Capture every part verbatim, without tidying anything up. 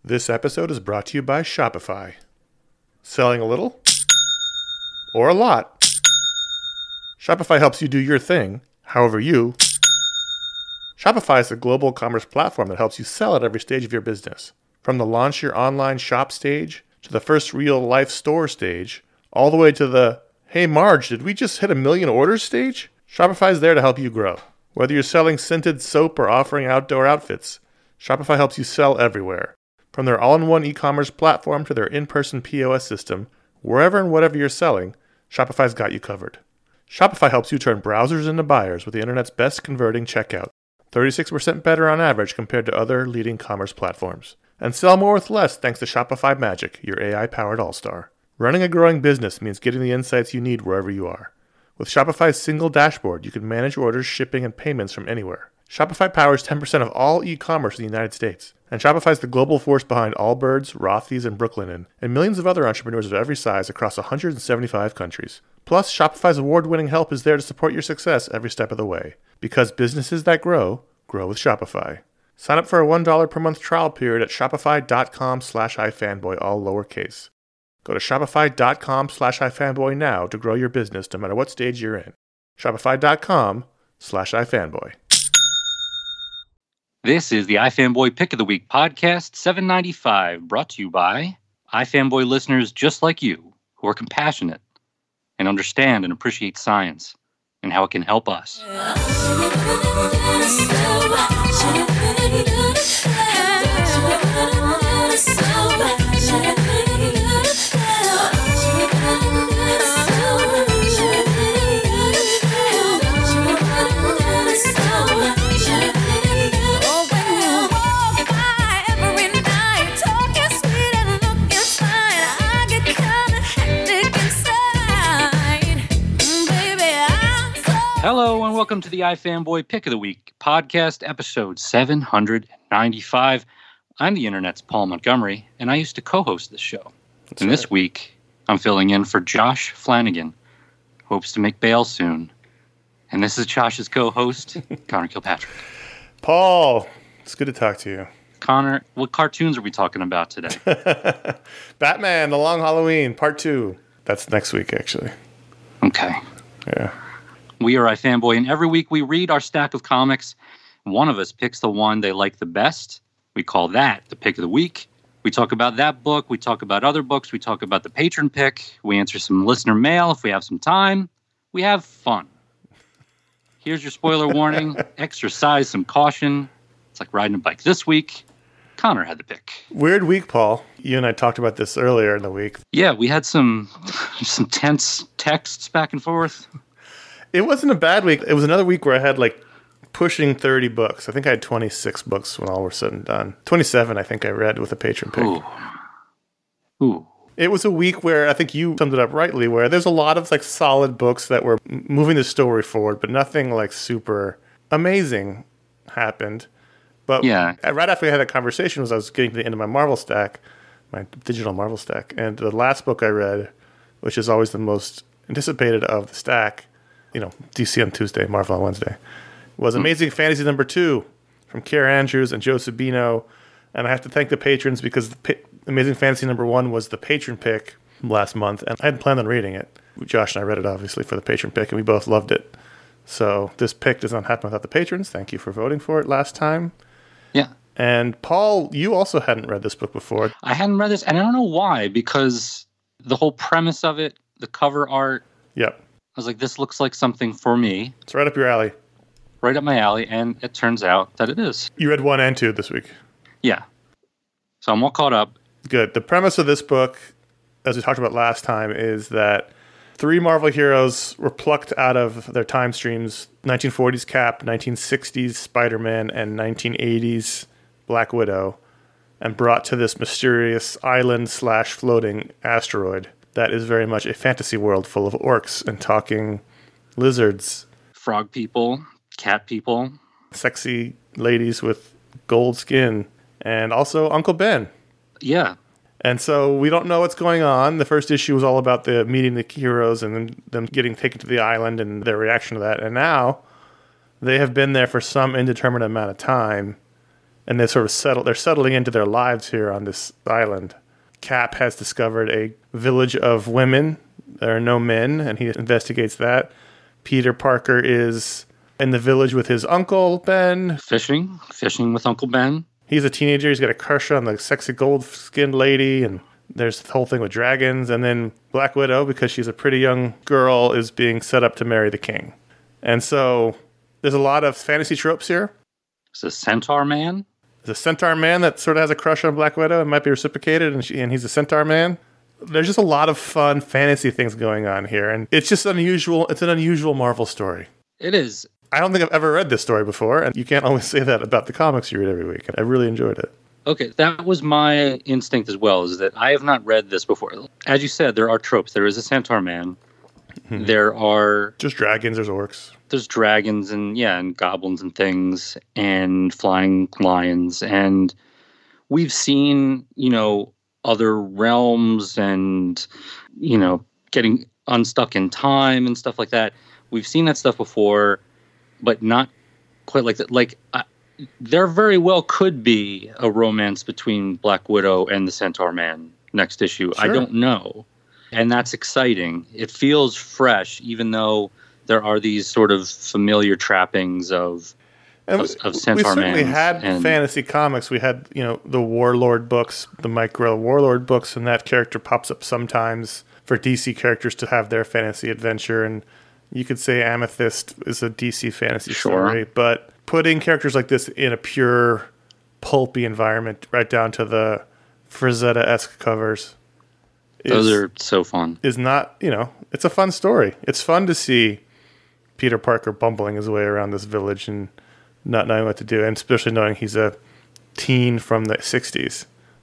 This episode is brought to you by Shopify. Selling a little or a lot? Shopify helps you do your thing, however you. Shopify is a global commerce platform that helps you sell at every stage of your business. From the launch your online shop stage, to the first real-life store stage, all the way to the, hey Marge, did we just hit a million orders stage? Shopify is there to help you grow. Whether you're selling scented soap or offering outdoor outfits, Shopify helps you sell everywhere. From their all-in-one e-commerce platform to their in-person P O S system, wherever and whatever you're selling, Shopify's got you covered. Shopify helps you turn browsers into buyers with the internet's best converting checkout, thirty-six percent better on average compared to other leading commerce platforms. And sell more with less thanks to Shopify Magic, your A I-powered all-star. Running a growing business means getting the insights you need wherever you are. With Shopify's single dashboard, you can manage orders, shipping, and payments from anywhere. Shopify powers ten percent of all e-commerce in the United States. And Shopify's the global force behind Allbirds, Rothy's, and Brooklinen, and millions of other entrepreneurs of every size across one hundred seventy-five countries. Plus, Shopify's award-winning help is there to support your success every step of the way. Because businesses that grow, grow with Shopify. Sign up for a one dollar per month trial period at shopify.com slash ifanboy, all lowercase. Go to shopify.com slash ifanboy now to grow your business no matter what stage you're in. Shopify.com slash ifanboy. This is the iFanboy Pick of the Week podcast, seven ninety-five, brought to you by iFanboy listeners just like you, who are compassionate and understand and appreciate science and how it can help us. Hello and welcome to the iFanboy Pick of the Week podcast, episode seven ninety-five. I'm the internet's Paul Montgomery, and I used to co-host this show. That's and right. This week, I'm filling in for Josh Flanagan, who hopes to make bail soon. And this is Josh's co-host, Connor Kilpatrick. Paul, it's good to talk to you. Connor, what cartoons are we talking about today? Batman, The Long Halloween, part two. That's next week, actually. Okay. Yeah. We are iFanboy, and every week we read our stack of comics. One of us picks the one they like the best. We call that the Pick of the Week. We talk about that book. We talk about other books. We talk about the patron pick. We answer some listener mail if we have some time. We have fun. Here's your spoiler warning. Exercise some caution. It's like riding a bike. This week, Connor had the pick. Weird week, Paul. You and I talked about this earlier in the week. Yeah, we had some some tense texts back and forth. It wasn't a bad week. It was another week where I had like pushing thirty books. I think I had twenty-six books when all were said and done. twenty-seven, I think I read with a patron pick. Ooh. Ooh. It was a week where I think you summed it up rightly, where there's a lot of like solid books that were moving the story forward, but nothing like super amazing happened. But yeah. Right after we had that conversation was I was getting to the end of my Marvel stack, my digital Marvel stack, and the last book I read, which is always the most anticipated of the stack, you know, D C on Tuesday, Marvel on Wednesday, was Amazing mm. Fantasy number two from Kier Andrews and Joe Sabino. And I have to thank the patrons because the pa- Amazing Fantasy number one was the patron pick last month. And I hadn't planned on reading it. Josh and I read it, obviously, for the patron pick, and we both loved it. So this pick does not happen without the patrons. Thank you for voting for it last time. Yeah. And Paul, you also hadn't read this book before. I hadn't read this, and I don't know why, because the whole premise of it, the cover art. Yep. I was like, this looks like something for me. It's right up your alley. Right up my alley, and it turns out that it is. You read one and two this week. Yeah. So I'm all caught up. Good. The premise of this book, as we talked about last time, is that three Marvel heroes were plucked out of their time streams. nineteen forties Cap, nineteen sixties Spider-Man, and nineteen eighties Black Widow, and brought to this mysterious island slash floating asteroid that is very much a fantasy world full of orcs and talking lizards. Frog people, cat people. Sexy ladies with gold skin. And also Uncle Ben. Yeah. And so we don't know what's going on. The first issue was all about the meeting the heroes and then them getting taken to the island and their reaction to that. And now they have been there for some indeterminate amount of time. and they're sort of settled. They're settling into their lives here on this island. Cap has discovered a village of women. There are no men, and he investigates that. Peter Parker is in the village with his uncle, Ben. Fishing. Fishing with Uncle Ben. He's a teenager. He's got a crush on the sexy gold-skinned lady, and there's the whole thing with dragons. And then Black Widow, because she's a pretty young girl, is being set up to marry the king. And so there's a lot of fantasy tropes here. It's a centaur man. There's a centaur man that sort of has a crush on Black Widow and might be reciprocated, and, she, and he's a centaur man. There's just a lot of fun fantasy things going on here, and it's just unusual. It's an unusual Marvel story. It is. I don't think I've ever read this story before, and you can't always say that about the comics you read every week. I really enjoyed it. Okay, that was my instinct as well, is that I have not read this before. As you said, there are tropes. There is a centaur man. Mm-hmm. There are... Just dragons, there's orcs. There's dragons and, yeah, and goblins and things, and flying lions. And we've seen, you know, other realms and, you know, getting unstuck in time and stuff like that. We've seen that stuff before, but not quite like that. Like, I, there very well could be a romance between Black Widow and the Centaur Man next issue. Sure. I don't know. And that's exciting. It feels fresh, even though there are these sort of familiar trappings of and of, of Centaur Man. We certainly had and, fantasy comics. We had, you know, the Warlord books, the Mike Grell Warlord books, and that character pops up sometimes for D C characters to have their fantasy adventure. And you could say Amethyst is a D C fantasy sure. story, but putting characters like this in a pure pulpy environment, right down to the Frazetta-esque covers, is, those are so fun. Is not, you know, it's a fun story. It's fun to see Peter Parker bumbling his way around this village and not knowing what to do, and especially knowing he's a teen from the sixties.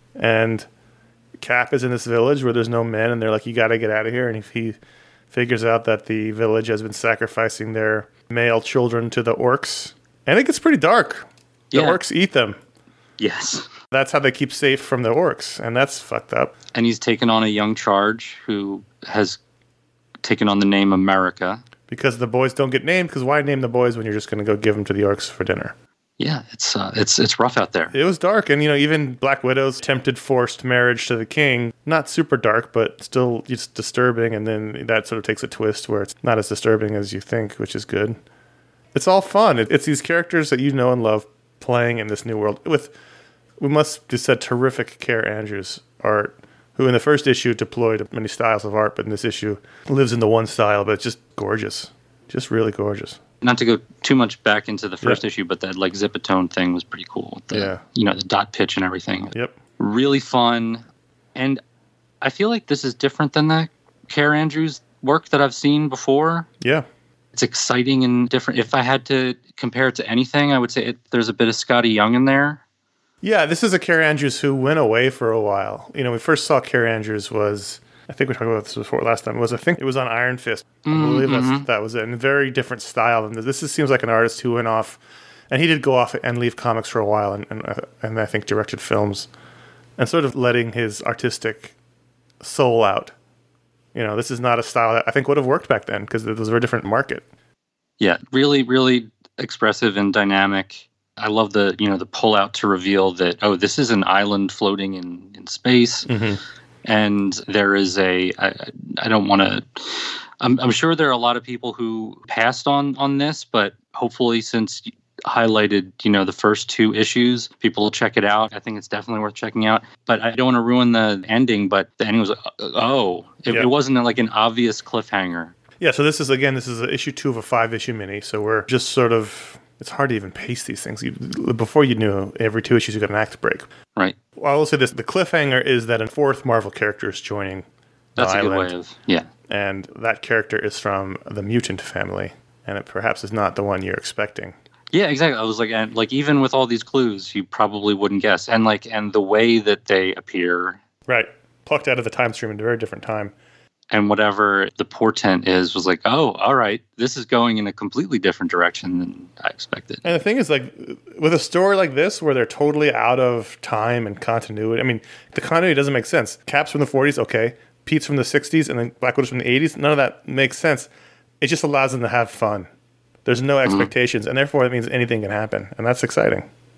And Cap is in this village where there's no men, and they're like, you got to get out of here. And if he figures out that the village has been sacrificing their male children to the orcs, and it gets pretty dark. The yeah. orcs eat them. Yes. That's how they keep safe from the orcs, and that's fucked up. And he's taken on a young charge who has taken on the name America. Because the boys don't get named, because why name the boys when you're just going to go give them to the orcs for dinner? Yeah, it's uh, it's it's rough out there. It was dark, and you know, even Black Widow's attempted forced marriage to the king, not super dark, but still it's disturbing, and then that sort of takes a twist where it's not as disturbing as you think, which is good. It's all fun. It, it's these characters that you know and love playing in this new world with, we must just said, terrific Care Andrews art, who in the first issue deployed many styles of art, but in this issue lives in the one style, but it's just gorgeous. Just really gorgeous. Not to go too much back into the first yeah. issue, but that like Zipatone thing was pretty cool. The, yeah. You know, the dot pitch and everything. Yep. Really fun. And I feel like this is different than the Care Andrews work that I've seen before. Yeah. It's exciting and different. If I had to compare it to anything, I would say it, there's a bit of Scotty Young in there. Yeah, this is a Care Andrews who went away for a while. You know, we first saw Care Andrews was, I think we talked about this before last time. It was, I think it was on Iron Fist. I believe mm-hmm. that's, that was it. And a very different style. And this is, seems like an artist who went off, and he did go off and leave comics for a while, and and, and I think directed films, and sort of letting his artistic soul out. You know, this is not a style that I think would have worked back then, because it was a very different market. Yeah, really, really expressive and dynamic. I love the, you know, the pull out to reveal that, oh, this is an island floating in, in space. Mm-hmm. And there is a, I, I don't want to, I'm, I'm sure there are a lot of people who passed on, on this, but hopefully since you highlighted, you know, the first two issues, people will check it out. I think it's definitely worth checking out. But I don't want to ruin the ending, but the ending was, oh, it, yeah. it wasn't like an obvious cliffhanger. Yeah, so this is, again, this is issue two of a five-issue mini, so we're just sort of, it's hard to even pace these things. You, before you knew, every two issues you got an act break. Right. Well, I will say this, the cliffhanger is that a fourth Marvel character is joining the That's island. a good way of, yeah. And that character is from the mutant family, and it perhaps is not the one you're expecting. Yeah, exactly. I was like, and like even with all these clues, you probably wouldn't guess. And like, and the way that they appear. Right. Plucked out of the time stream at a very different time. And whatever the portent is was like, oh, all right, this is going in a completely different direction than I expected. And the thing is, like, with a story like this where they're totally out of time and continuity, I mean, the continuity doesn't make sense. Cap's from the forties, okay. Pete's from the sixties, and then Black Widow's from the eighties. None of that makes sense. It just allows them to have fun. There's no expectations, mm-hmm. and therefore it means anything can happen, and that's exciting.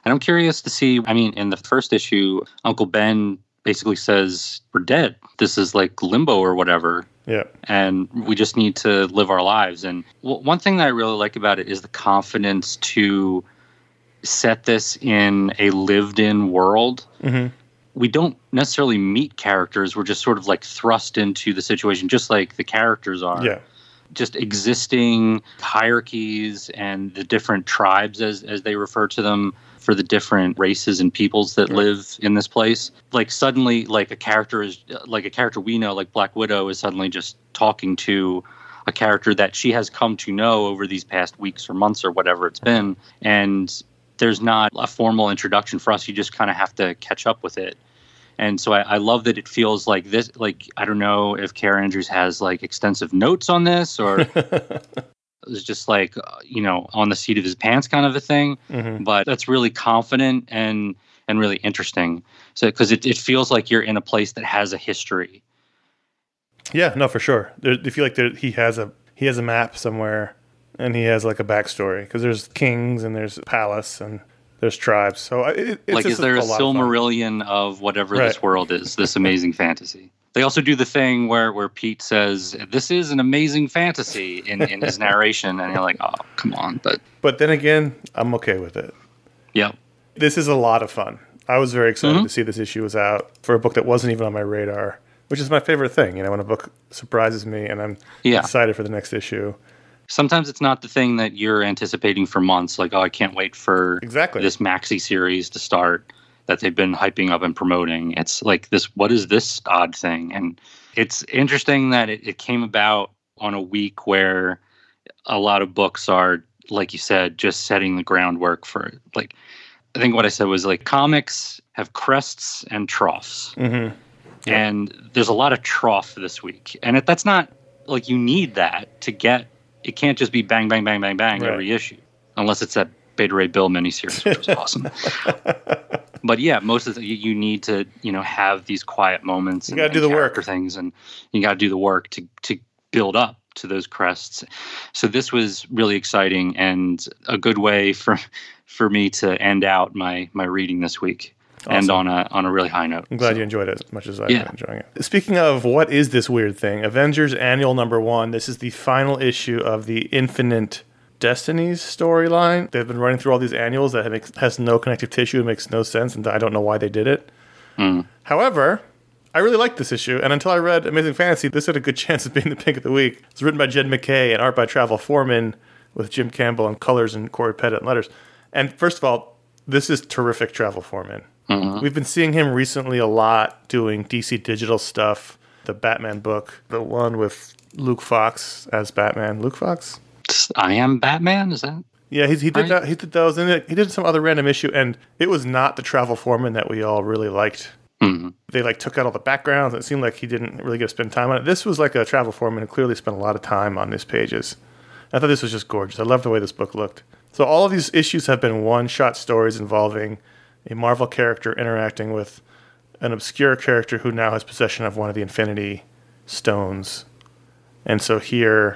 And I'm curious to see, I mean, in the first issue, Uncle Ben basically says, we're dead. This is like limbo or whatever. Yeah. And we just need to live our lives. And w- one thing that I really like about it is the confidence to set this in a lived-in world. Mm-hmm. We don't necessarily meet characters. We're just sort of like thrust into the situation, just like the characters are. Yeah. Just existing hierarchies and the different tribes, as as they refer to them, for the different races and peoples that Right. live in this place. Like suddenly, like a character is like a character we know, like Black Widow, is suddenly just talking to a character that she has come to know over these past weeks or months or whatever it's been. And there's not a formal introduction for us. You just kind of have to catch up with it. And so I, I love that it feels like this, like, I don't know if Kara Andrews has like extensive notes on this or it's just like, uh, you know, on the seat of his pants kind of a thing. Mm-hmm. But that's really confident and, and really interesting. So, cause it, it feels like you're in a place that has a history. Yeah, no, for sure. There, I feel like there, he has a he has a map somewhere, and he has like a backstory because there's kings and there's palace and there's tribes. So it, it's Like, just is there a, a lot of fun. Silmarillion of whatever Right. this world is, this amazing fantasy? They also do the thing where, where Pete says, this is an amazing fantasy in, in his narration. And you're like, oh, come on. But But then again, I'm okay with it. yeah, This is a lot of fun. I was very excited Mm-hmm. to see this issue was out for a book that wasn't even on my radar, which is my favorite thing. You know, when a book surprises me and I'm Yeah. excited for the next issue. sometimes it's not the thing that you're anticipating for months. Like, oh, I can't wait for Exactly. this maxi series to start that they've been hyping up and promoting. It's like this, what is this odd thing? And it's interesting that it, it came about on a week where a lot of books are, like you said, just setting the groundwork for it. Like, I think what I said was like comics have crests and troughs. Mm-hmm. Yeah. And there's a lot of trough this week. And it, that's not like you need that to get, it can't just be bang, bang, bang, bang, bang Right. every issue. Unless it's that Beta Ray Bill miniseries, which was awesome. But yeah, most of the, you, you need to, you know, have these quiet moments. You and, gotta and do the work. character things, and you got to do the work to to build up to those crests. So this was really exciting and a good way for for me to end out my my reading this week. And Awesome. on a on a really high note. I'm glad So, you enjoyed it as much as I've Yeah. been enjoying it. Speaking of what is this weird thing, Avengers Annual Number One. This is the final issue of the Infinite Destinies storyline. They've been running through all these annuals that have, has no connective tissue. It makes no sense, and I don't know why they did it. Mm. However, I really liked this issue, and until I read Amazing Fantasy, this had a good chance of being the pick of the week. It's written by Jed McKay and art by Travel Foreman with Jim Campbell and colors and Corey Pettit and letters. And first of all, this is terrific Travel Foreman. Mhm. We've been seeing him recently a lot doing D C Digital stuff. The Batman book, the one with Luke Fox as Batman. Luke Fox? I Am Batman, is that? Yeah, he, he did Right. that. He did those, and he did some other random issue, and it was not the Travel Foreman that we all really liked. Hmm. They like took out all the backgrounds. It seemed like he didn't really get to spend time on it. This was like a Travel Foreman who clearly spent a lot of time on his pages. I thought this was just gorgeous. I love the way this book looked. So all of these issues have been one-shot stories involving a Marvel character interacting with an obscure character who now has possession of one of the Infinity Stones. And so here,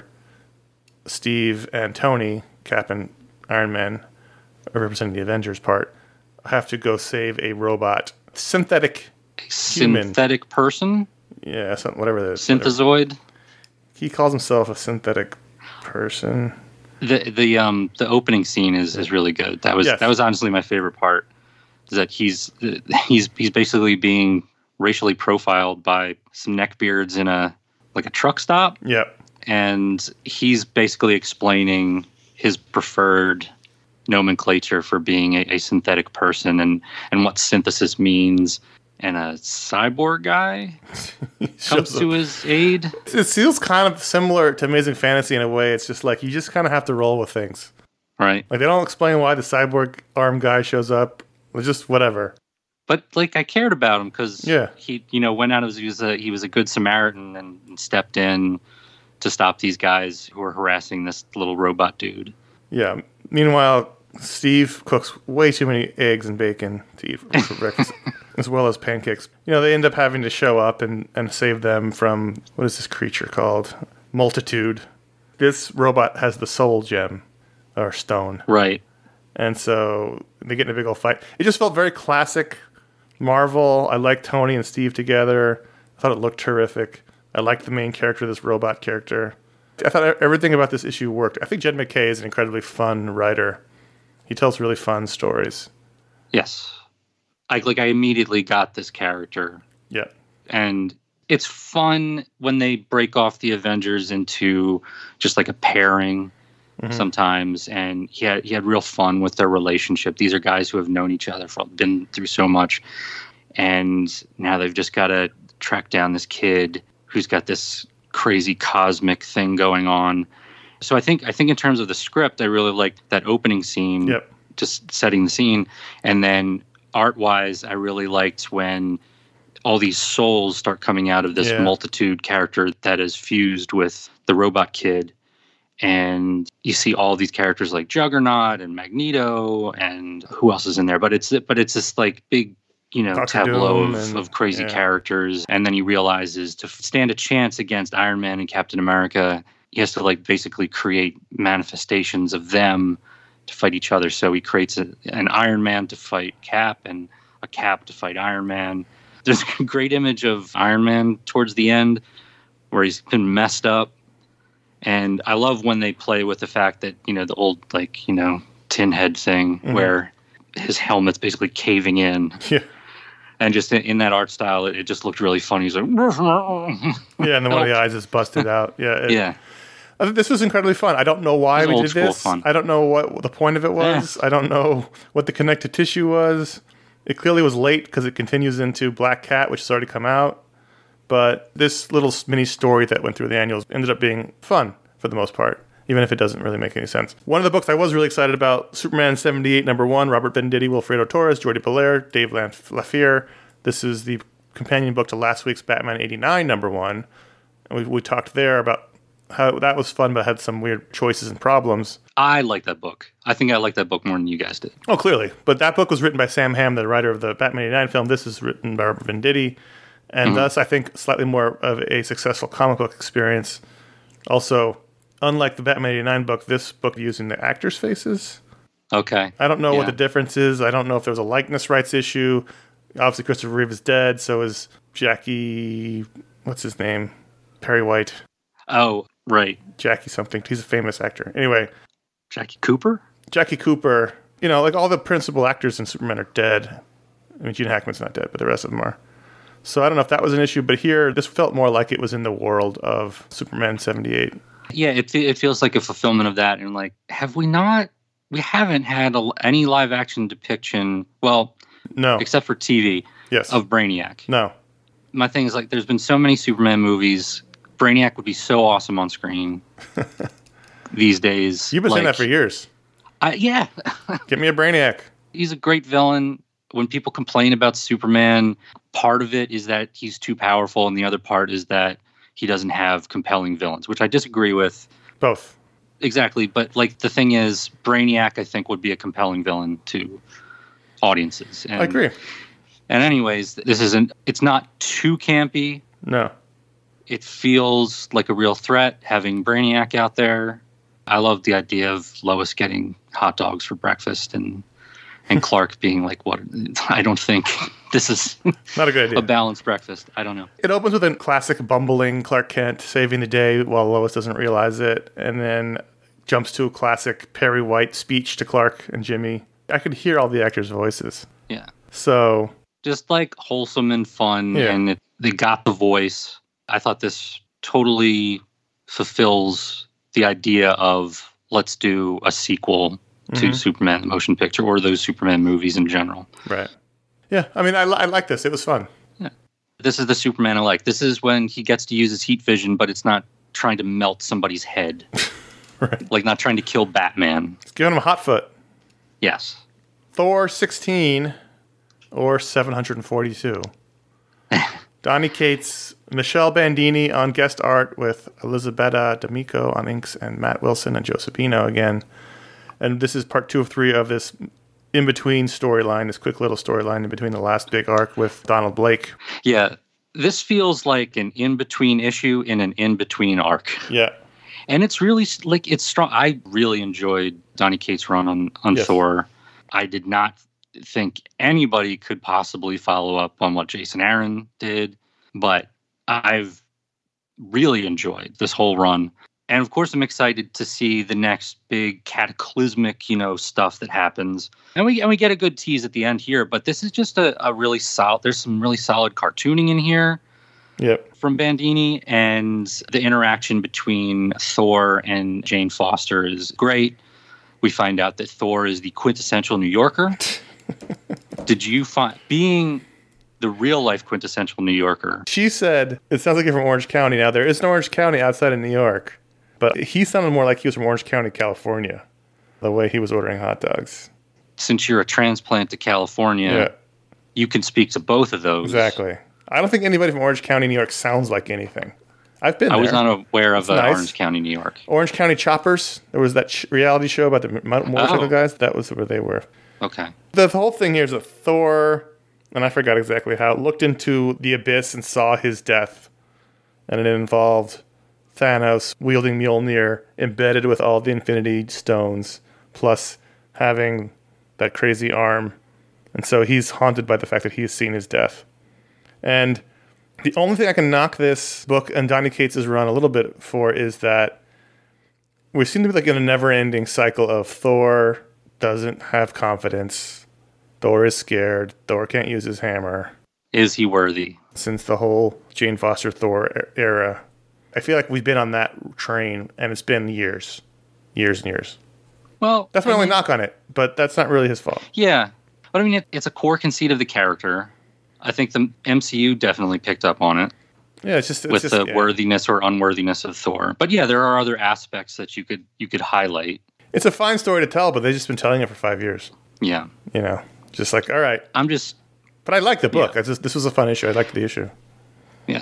Steve and Tony, Cap and Iron Man, representing the Avengers part, have to go save a robot, synthetic, A Human. synthetic person? yeah, some, whatever that is. whatever. Synthezoid? He calls himself a synthetic person. The the um the opening scene is, is really good. That was Yes. that was honestly my favorite part. Is that he's he's he's basically being racially profiled by some neckbeards in a like a truck stop, Yep. and he's basically explaining his preferred nomenclature for being a, a synthetic person and and what synthesis means. And a cyborg guy He comes shows to up. his aid. It feels kind of similar to Amazing Fantasy in a way. It's just like you just kind of have to roll with things. Right. Like they don't explain why the cyborg arm guy shows up. It's just whatever. But like I cared about him because Yeah. he, you know, went out as he was a he was a good Samaritan and, and stepped in to stop these guys who were harassing this little robot dude. Yeah. Meanwhile, Steve cooks way too many eggs and bacon to eat for breakfast, as well as pancakes. You know, they end up having to show up and, and save them from, what is this creature called? Multitude. This robot has the soul gem, or stone. Right. And so they get in a big old fight. It just felt very classic Marvel. I liked Tony and Steve together. I thought it looked terrific. I liked the main character, this robot character. I thought everything about this issue worked. I think Jed MacKay is an incredibly fun writer. He tells really fun stories. Yes. I, like, I immediately got this character. Yeah. And it's fun when they break off the Avengers into just like a pairing mm-hmm. sometimes. And he had, he had real fun with their relationship. These are guys who have known each other, for been through so much. And now they've just got to track down this kid who's got this crazy cosmic thing going on. So I think I think in terms of the script, I really liked that opening scene, yep. just setting the scene. And then art-wise, I really liked when all these souls start coming out of this yeah. multitude character that is fused with the robot kid. And you see all these characters like Juggernaut and Magneto and who else is in there? But it's but it's this like big, you know, Doctor tableau of, and, of crazy yeah. characters. And then he realizes to stand a chance against Iron Man and Captain America, he has to like basically create manifestations of them to fight each other. So he creates a, an Iron Man to fight Cap and a Cap to fight Iron Man. There's a great image of Iron Man towards the end where he's been messed up. And I love when they play with the fact that, you know, the old, like, you know, tin head thing mm-hmm. where his helmet's basically caving in. Yeah. And just in, in that art style, it, it just looked really funny. He's like, yeah, and then one of the eyes is busted out. Yeah. It, yeah. I think this was incredibly fun. I don't know why we did this. Fun. I don't know what the point of it was. Yeah. I don't know what the connective tissue was. It clearly was late because it continues into Black Cat, which has already come out. But this little mini story that went through the annuals ended up being fun for the most part, even if it doesn't really make any sense. One of the books I was really excited about, Superman seventy-eight, number one, Robert Venditti, Wilfredo Torres, Jordi Belair, Dave Lafier. This is the companion book to last week's Batman eighty-nine, number one. And we, we talked there about how that was fun, but had some weird choices and problems. I like that book. I think I like that book more than you guys did. Oh, clearly. But that book was written by Sam Hamm, the writer of the Batman eighty-nine film. This is written by Robert Venditti. And mm-hmm. thus, I think, slightly more of a successful comic book experience. Also, unlike the Batman eighty-nine book, this book using the actors' faces. Okay. I don't know yeah. what the difference is. I don't know if there was a likeness rights issue. Obviously, Christopher Reeve is dead. So is Jackie... What's his name? Perry White. Oh, right. Jackie something. He's a famous actor. Anyway. Jackie Cooper? Jackie Cooper. You know, like all the principal actors in Superman are dead. I mean, Gene Hackman's not dead, but the rest of them are. So I don't know if that was an issue, but here, this felt more like it was in the world of Superman seventy-eight. Yeah, it it feels like a fulfillment of that. And like, have we not, we haven't had a, any live action depiction, well, no, except for T V, yes. of Brainiac. No. My thing is like, there's been so many Superman movies. Brainiac would be so awesome on screen these days. You've been like, saying that for years. I, yeah. Give me a Brainiac. He's a great villain. When people complain about Superman, part of it is that he's too powerful, and the other part is that he doesn't have compelling villains, which I disagree with. Both. Exactly. But like the thing is, Brainiac, I think, would be a compelling villain to audiences. And, I agree. And anyways, this isn't, it's not too campy. No. It feels like a real threat having Brainiac out there. I love the idea of Lois getting hot dogs for breakfast and and Clark being like, what? I don't think this is not a good idea. A balanced breakfast. I don't know. It opens with a classic bumbling Clark Kent saving the day while Lois doesn't realize it, and then jumps to a classic Perry White speech to Clark and Jimmy. I could hear all the actors' voices. Yeah. So just like wholesome and fun, yeah. and it, they got the voice. I thought this totally fulfills the idea of let's do a sequel to mm-hmm. Superman the motion picture or those Superman movies in general. Right. Yeah, I mean, I, I like this. It was fun. Yeah. This is the Superman I like. This is when he gets to use his heat vision, but it's not trying to melt somebody's head. Right. Like not trying to kill Batman. It's giving him a hot foot. Yes. Thor sixteen or seven hundred forty-two. Donny Cates, Michelle Bandini on guest art with Elisabetta D'Amico on inks and Matt Wilson and Joe Sabino again. And this is part two of three of this in-between storyline, this quick little storyline in between the last big arc with Donald Blake. Yeah, this feels like an in-between issue in an in-between arc. Yeah. And it's really, like, it's strong. I really enjoyed Donny Cates' run on, on Yes. Thor. I did not think anybody could possibly follow up on what Jason Aaron did, but I've really enjoyed this whole run. And of course, I'm excited to see the next big cataclysmic, you know, stuff that happens. And we and we get a good tease at the end here, but this is just a, a really solid, there's some really solid cartooning in here. Yep. From Bandini, and the interaction between Thor and Jane Foster is great. We find out that Thor is the quintessential New Yorker. Did you find, being the real life quintessential New Yorker? She said, it sounds like you're from Orange County. Now, there is an Orange County outside of New York, but he sounded more like he was from Orange County, California, the way he was ordering hot dogs. Since you're a transplant to California, Yeah, you can speak to both of those. exactly. I don't think anybody from Orange County, New York sounds like anything. I've been I there. was not aware of It's uh, nice. Orange County, New York. Orange County Choppers. There was that sh- reality show about the mo- motorcycle Oh. guys. That was where they were. Okay. The whole thing here is that Thor, and I forgot exactly how, looked into the abyss and saw his death. And it involved Thanos wielding Mjolnir, embedded with all the Infinity Stones, plus having that crazy arm. And so he's haunted by the fact that he's seen his death. And the only thing I can knock this book and Donny Cates' run a little bit for is that we seem to be like in a never-ending cycle of Thor doesn't have confidence, Thor is scared, Thor can't use his hammer. Is he worthy? Since the whole Jane Foster Thor e- era, I feel like we've been on that train, and it's been years, years and years. Well, That's my I only mean, knock on it, but that's not really his fault. Yeah. But I mean, it, it's a core conceit of the character. I think the M C U definitely picked up on it. Yeah, it's just it's with just, the yeah. worthiness or unworthiness of Thor. But yeah, there are other aspects that you could you could highlight. It's a fine story to tell, but they've just been telling it for five years. Yeah. You know, just like, all right. I'm just But I like the book. Yeah. I just, this was a fun issue. I liked the issue. yeah.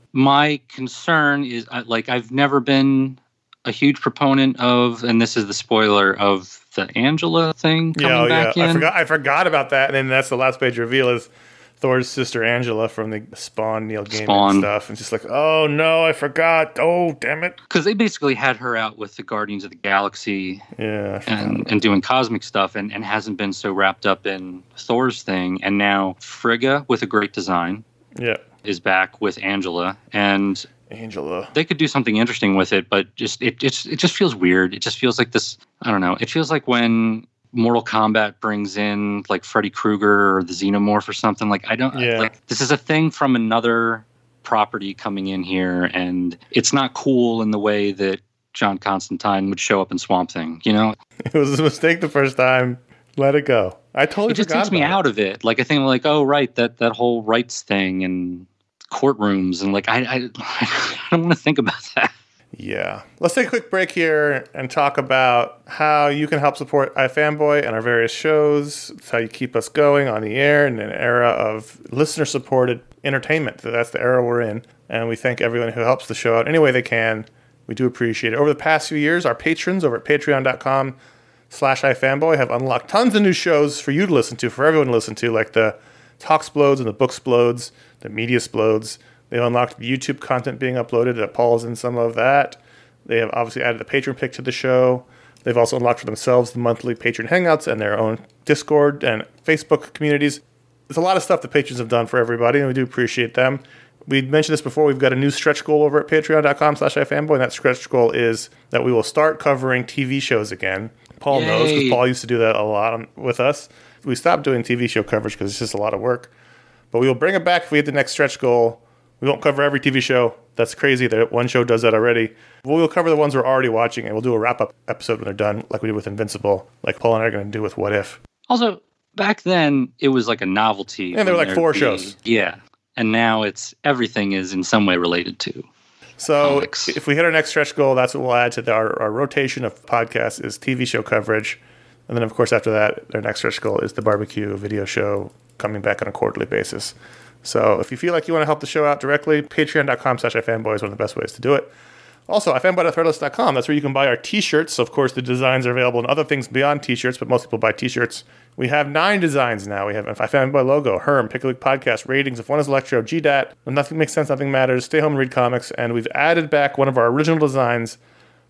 My concern is I- like I've never been a huge proponent of, and this is the spoiler, of the Angela thing coming Yeah, oh, back yeah. in. I forgot. I forgot about that, and then that's the last page reveal is Thor's sister Angela from the Spawn Neil Gaiman Spawn. stuff, and just like, oh no, I forgot. Oh damn it. Because they basically had her out with the Guardians of the Galaxy Yeah. I forgot. and, and doing cosmic stuff and, and hasn't been so wrapped up in Thor's thing. And now Frigga, with a great design, Yeah. is back with Angela. And Angela. they could do something interesting with it, but just it just it just feels weird. It just feels like this. I don't know. It feels like when Mortal Kombat brings in like Freddy Krueger or the Xenomorph or something. Like I don't Yeah. like this is a thing from another property coming in here, and it's not cool in the way that John Constantine would show up in Swamp Thing. You know, It was a mistake the first time. Let it go. I totally it just forgot takes me about out of it. Like I think like, oh right, that that whole rights thing and courtrooms and like I I, I don't want to think about that. Yeah. Let's take a quick break here and talk about how you can help support iFanboy and our various shows. It's how you keep us going on the air in an era of listener-supported entertainment. So that's the era we're in. And we thank everyone who helps the show out any way they can. We do appreciate it. Over the past few years, our patrons over at patreon.com slash iFanboy have unlocked tons of new shows for you to listen to, for everyone to listen to, like the Talksplodes and the Booksplodes, the Mediasplodes. They've unlocked the YouTube content being uploaded. That Paul's in some of that. They have obviously added the patron pick to the show. They've also unlocked for themselves the monthly patron hangouts and their own Discord and Facebook communities. There's a lot of stuff the patrons have done for everybody, and we do appreciate them. We mentioned this before. We've got a new stretch goal over at patreon.com slash iFanboy, and that stretch goal is that we will start covering T V shows again. Paul Yay. knows, because Paul used to do that a lot on, with us. We stopped doing T V show coverage because it's just a lot of work. But we will bring it back if we hit the next stretch goal. We won't cover every T V show. That's crazy that one show does that already. But we'll cover the ones we're already watching, and we'll do a wrap-up episode when they're done, like we did with Invincible, like Paul and I are going to do with What If. Also, back then it was like a novelty. And there were when like four there'd be- shows. Yeah, and now it's everything is in some way related to. So Comics. if we hit our next stretch goal, that's what we'll add to the, our, our rotation of podcasts is T V show coverage. And then, of course, after that, their next stretch goal is the barbecue video show coming back on a quarterly basis. So if you feel like you want to help the show out directly, patreon.com slash iFanboy is one of the best ways to do it. Also, ifanboy dot threadless dot com. That's where you can buy our t-shirts. Of course, the designs are available in other things beyond t-shirts, but most people buy t-shirts. We have nine designs now. We have an iFanboy logo, Herm, Pick a Week Podcast, Ratings, If One is Electro, G D A T, When Nothing Makes Sense, Nothing Matters, Stay Home and Read Comics, and we've added back one of our original designs,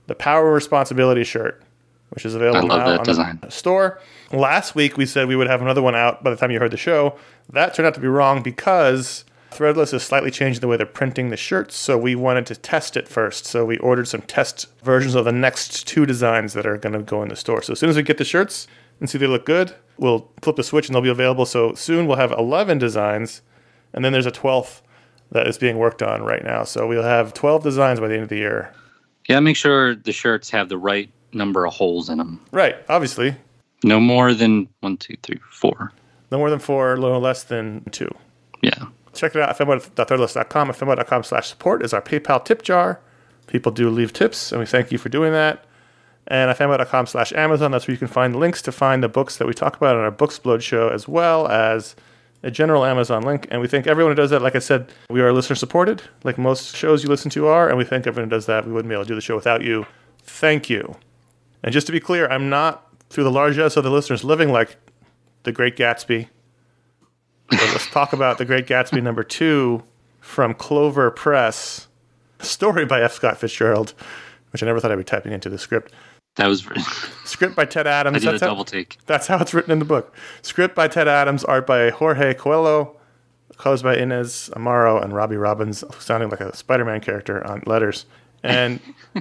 the Power and Responsibility shirt, which is available I love now that on design. the store. Last week, we said we would have another one out by the time you heard the show. That turned out to be wrong because Threadless is slightly changing the way they're printing the shirts, so we wanted to test it first. So we ordered some test versions of the next two designs that are going to go in the store. So as soon as we get the shirts and see they look good, we'll flip the switch and they'll be available. So soon we'll have eleven designs, and then there's a twelfth that is being worked on right now. So we'll have twelve designs by the end of the year. Yeah, make sure the shirts have the right number of holes in them. Right, obviously. No more than one, two, three, four. No more than four, no less than two. Yeah. Check it out at fembot dot threadless dot com. At fembot dot com slash support is our PayPal tip jar. People do leave tips, and we thank you for doing that. And at fembot dot com slash Amazon, that's where you can find links to find the books that we talk about on our Booksplode show, as well as a general Amazon link. And we thank everyone who does that. Like I said, we are listener supported, like most shows you listen to are, and we thank everyone who does that. We wouldn't be able to do the show without you. Thank you. And just to be clear, I'm not, through the largesse of the listeners, living like The Great Gatsby. So let's talk about The Great Gatsby number two from Clover Press. Story by F. Scott Fitzgerald, which I never thought I'd be typing into the script. That was... Script by Ted Adams. I did that's a how, double take. That's how it's written in the book. Script by Ted Adams, art by Jorge Coelho, colors by Inez Amaro and Robbie Robbins, sounding like a Spider-Man character on letters. And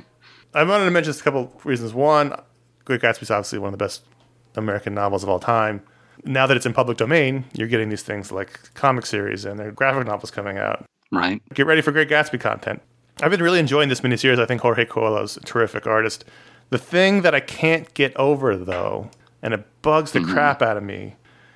I wanted to mention just a couple reasons. One, Great Gatsby is obviously one of the best American novels of all time. Now that it's in public domain, you're getting these things like comic series and there are graphic novels coming out. Right. Get ready for Great Gatsby content. I've been really enjoying this miniseries. I think Jorge Coelho's a terrific artist. The thing that I can't get over, though, and it bugs the mm-hmm. crap out of me,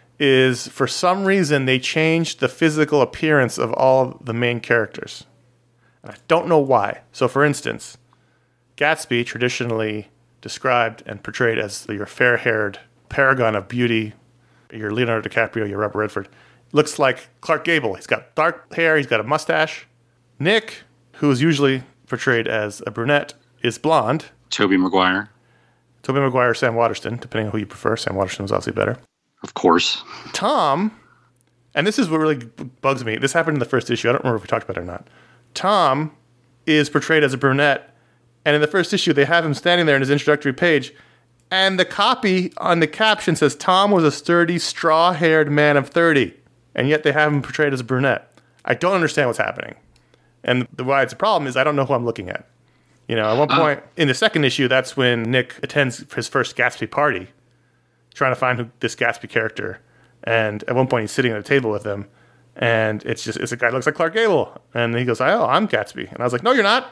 is for some reason they changed the physical appearance of all the main characters. And I don't know why. So, for instance, Gatsby, traditionally described and portrayed as your fair-haired paragon of beauty, your Leonardo DiCaprio, your Robert Redford, looks like Clark Gable. He's got dark hair, he's got a mustache. Nick, who is usually portrayed as a brunette, is blonde. Tobey Maguire. Tobey Maguire or Sam Waterston, depending on who you prefer. Sam Waterston was obviously better. Of course. Tom, and this is what really bugs me. This happened in the first issue. I don't remember if we talked about it or not. Tom is portrayed as a brunette, and in the first issue, they have him standing there in his introductory page, and the copy on the caption says, Tom was a sturdy, straw-haired man of thirty, and yet they have him portrayed as a brunette. I don't understand what's happening. And the why it's a problem is I don't know who I'm looking at. You know, at one point uh, in the second issue, that's when Nick attends his first Gatsby party, trying to find who this Gatsby character. And at one point, he's sitting at a table with him, and it's just it's a guy who looks like Clark Gable. And he goes, "Oh, I'm Gatsby," and I was like, "No, you're not."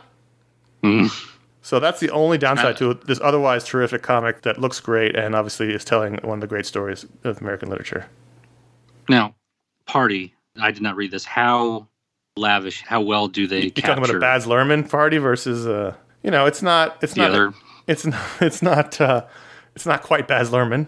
Mm. So that's the only downside to this otherwise terrific comic that looks great and obviously is telling one of the great stories of American literature. Now, party. I did not read this. How lavish? How well do they? You're capture... talking about a Baz Luhrmann party versus uh you know, it's not, it's the not, other... a, it's not, it's not, uh, it's not quite Baz Luhrmann,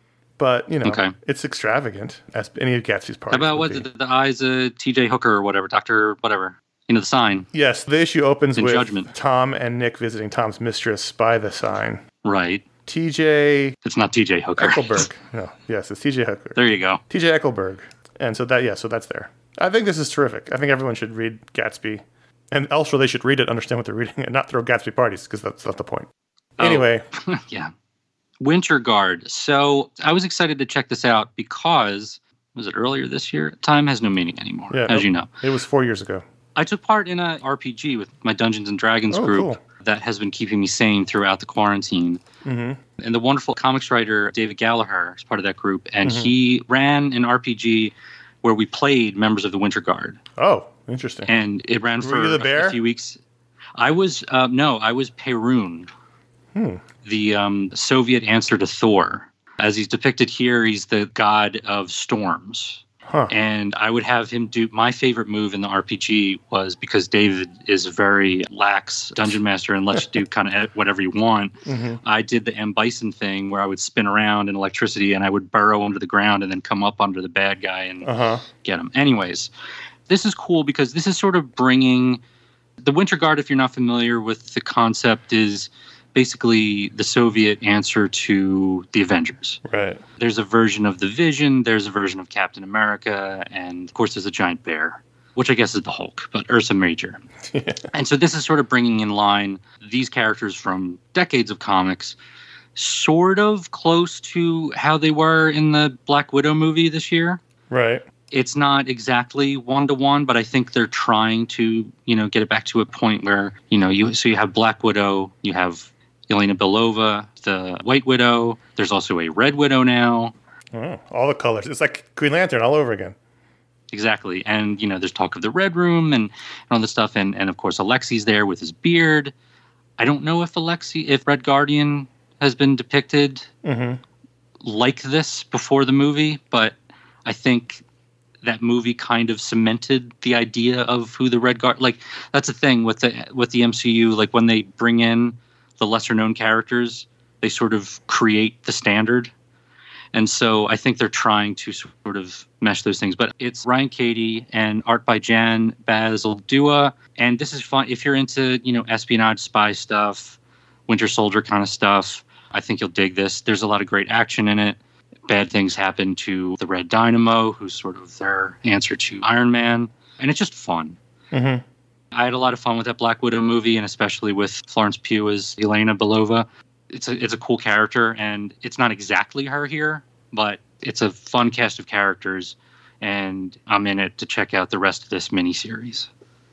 but you know, okay. It's extravagant as any of Gatsby's parties. How about what the, the eyes of T J Hooker or whatever, Doctor whatever, you know, the sign. Yes, the issue opens in with Judgment. Tom and Nick visiting Tom's mistress by the sign. Right. T J. It's not T J Hooker. Eichelberg. No, yes, it's T J Hooker. There you go. T J Eichelberg, and so that yeah, so that's there. I think this is terrific. I think everyone should read Gatsby. And also they should read it, understand what they're reading, and not throw Gatsby parties, because that's not the point. Oh. Anyway. Yeah. Winter Guard. So I was excited to check this out because, was it earlier this year? Time has no meaning anymore, yeah, as no, you know. It was four years ago. I took part in an R P G with my Dungeons and Dragons oh, group cool. that has been keeping me sane throughout the quarantine. Mm-hmm. And the wonderful comics writer, David Gallagher, is part of that group. And mm-hmm. he ran an R P G where we played members of the Winter Guard. Oh, interesting. And it ran Were for you the bear? a few weeks. I was, uh, no, I was Perun, hmm. the um, Soviet answer to Thor. As he's depicted here, he's the god of storms. Huh. And I would have him do, my favorite move in the R P G was, because David is a very lax dungeon master and lets you do kind of whatever you want, mm-hmm. I did the M. Bison thing where I would spin around in electricity and I would burrow under the ground and then come up under the bad guy and uh-huh. get him. Anyways, this is cool because this is sort of bringing... The Winter Guard, if you're not familiar with the concept, is basically the Soviet answer to the Avengers. Right. There's a version of the Vision, there's a version of Captain America, and of course there's a giant bear. which I guess is the Hulk, but Ursa Major. Yeah. And so this is sort of bringing in line these characters from decades of comics, sort of close to how they were in the Black Widow movie this year. Right. It's not exactly one-to-one, but I think they're trying to, you know, get it back to a point where, you know, you so you have Black Widow, you have Yelena Belova, the White Widow. There's also a Red Widow now. Oh, all the colors. It's like Green Lantern all over again. Exactly. And, you know, there's talk of the Red Room and, and all this stuff. And, and, of course, Alexi's there with his beard. I don't know if Alexi, if Red Guardian has been depicted mm-hmm. like this before the movie, but I think that movie kind of cemented the idea of who the Red Guard. Like, that's the thing with the with the M C U. Like, when they bring in the lesser-known characters, they sort of create the standard. And so I think they're trying to sort of mesh those things. But it's Ryan Cady and art by Jan Bazaldua. And this is fun. If you're into, you know, espionage, spy stuff, Winter Soldier kind of stuff, I think you'll dig this. There's a lot of great action in it. Bad things happen to the Red Dynamo, who's sort of their answer to Iron Man. And it's just fun. Mm-hmm. I had a lot of fun with that Black Widow movie, and especially with Florence Pugh as Yelena Belova. It's a it's a cool character, and it's not exactly her here, but it's a fun cast of characters, and I'm in it to check out the rest of this miniseries.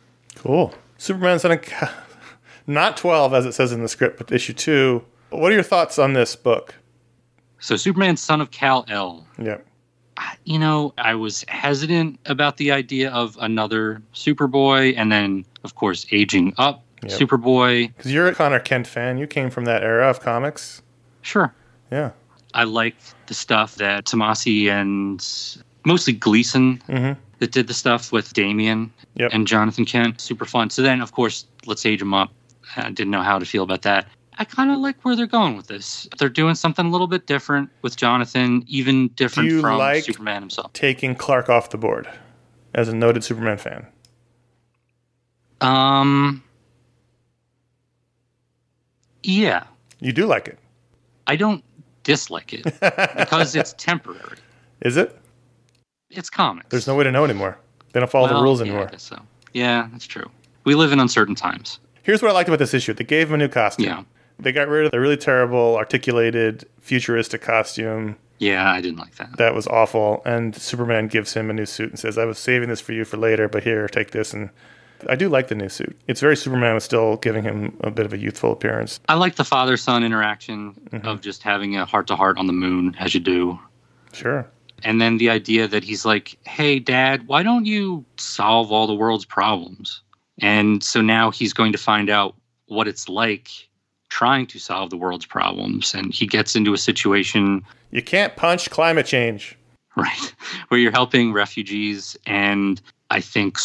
Cool. Superman Son of Kal, not twelve as it says in the script, but issue two. What are your thoughts on this book? So Superman Son of Kal-El. Yeah. You know, I was hesitant about the idea of another Superboy, and then, of course, aging up. Yep. Superboy. Because you're a Connor Kent fan. You came from that era of comics. Sure. Yeah. I like the stuff that Tomasi and mostly Gleason mm-hmm. that did the stuff with Damian yep. and Jonathan Kent. Super fun. So then, of course, let's age them up. I didn't know how to feel about that. I kind of like where they're going with this. They're doing something a little bit different with Jonathan, even different Do you from like Superman himself. Taking Clark off the board as a noted Superman fan? Um... Yeah. You do like it? I don't dislike it because it's temporary. Is it? It's comics. There's no way to know anymore. They don't follow well, the rules yeah, anymore. I guess so. Yeah, that's true. We live in uncertain times. Here's what I liked about this issue. They gave him a new costume. Yeah. They got rid of the really terrible, articulated, futuristic costume. Yeah, I didn't like that. That was awful. And Superman gives him a new suit and says, I was saving this for you for later, but here, take this. And I do like the new suit. It's very Superman, with still giving him a bit of a youthful appearance. I like the father-son interaction mm-hmm. of just having a heart-to-heart on the moon, as you do. Sure. And then the idea that he's like, hey, Dad, why don't you solve all the world's problems? And so now he's going to find out what it's like trying to solve the world's problems. And he gets into a situation... You can't punch climate change. Right. Where you're helping refugees. And I think...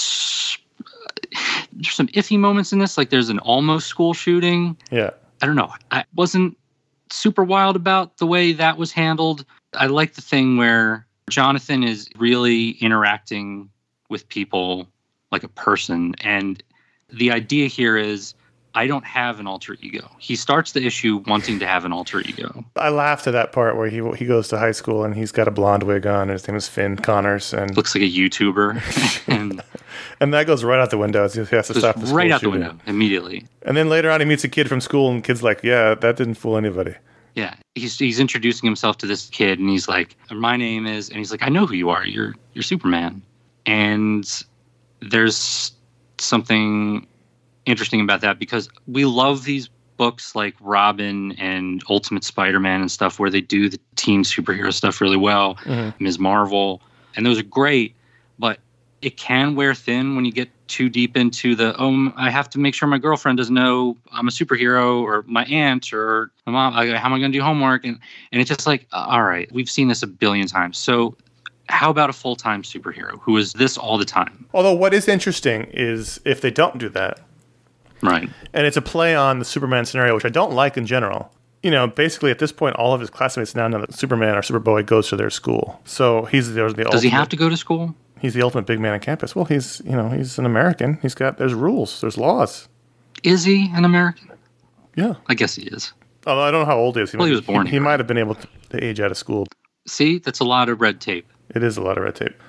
there's some iffy moments in this. Like there's an almost school shooting. Yeah. I don't know. I wasn't super wild about the way that was handled. I like the thing where Jonathan is really interacting with people like a person. And the idea here is I don't have an alter ego. He starts the issue wanting to have an alter ego. I laughed at that part where he he goes to high school and he's got a blonde wig on and his name is Finn Connors. And looks like a YouTuber. and and that goes right out the window. He has to stop the school right out shooting. the window immediately. And then later on he meets a kid from school and the kid's like, yeah, that didn't fool anybody. Yeah, he's he's introducing himself to this kid and he's like, my name is, and he's like, I know who you are. You're you're Superman. And there's something interesting about that because we love these books like Robin and Ultimate Spider-Man and stuff where they do the teen superhero stuff really well, mm-hmm. Miz Marvel, and those are great, but it can wear thin when you get too deep into the, oh, I have to make sure my girlfriend doesn't know I'm a superhero, or my aunt, or my mom, how am I going to do homework? And, and it's just like, all right, we've seen this a billion times. So how about a full-time superhero who is this all the time? Although what is interesting is if they don't do that, right. And it's a play on the Superman scenario, which I don't like in general. You know, basically at this point, all of his classmates now know that Superman or Superboy goes to their school. So he's the, the Does ultimate, he have to go to school? He's the ultimate big man on campus. Well, he's, you know, he's an American. He's got, there's rules, there's laws. Is he an American? Yeah. I guess he is. Although I don't know how old he is. He well, might, he was born He, here, he might right? have been able to, to age out of school. See, that's a lot of red tape. It is a lot of red tape.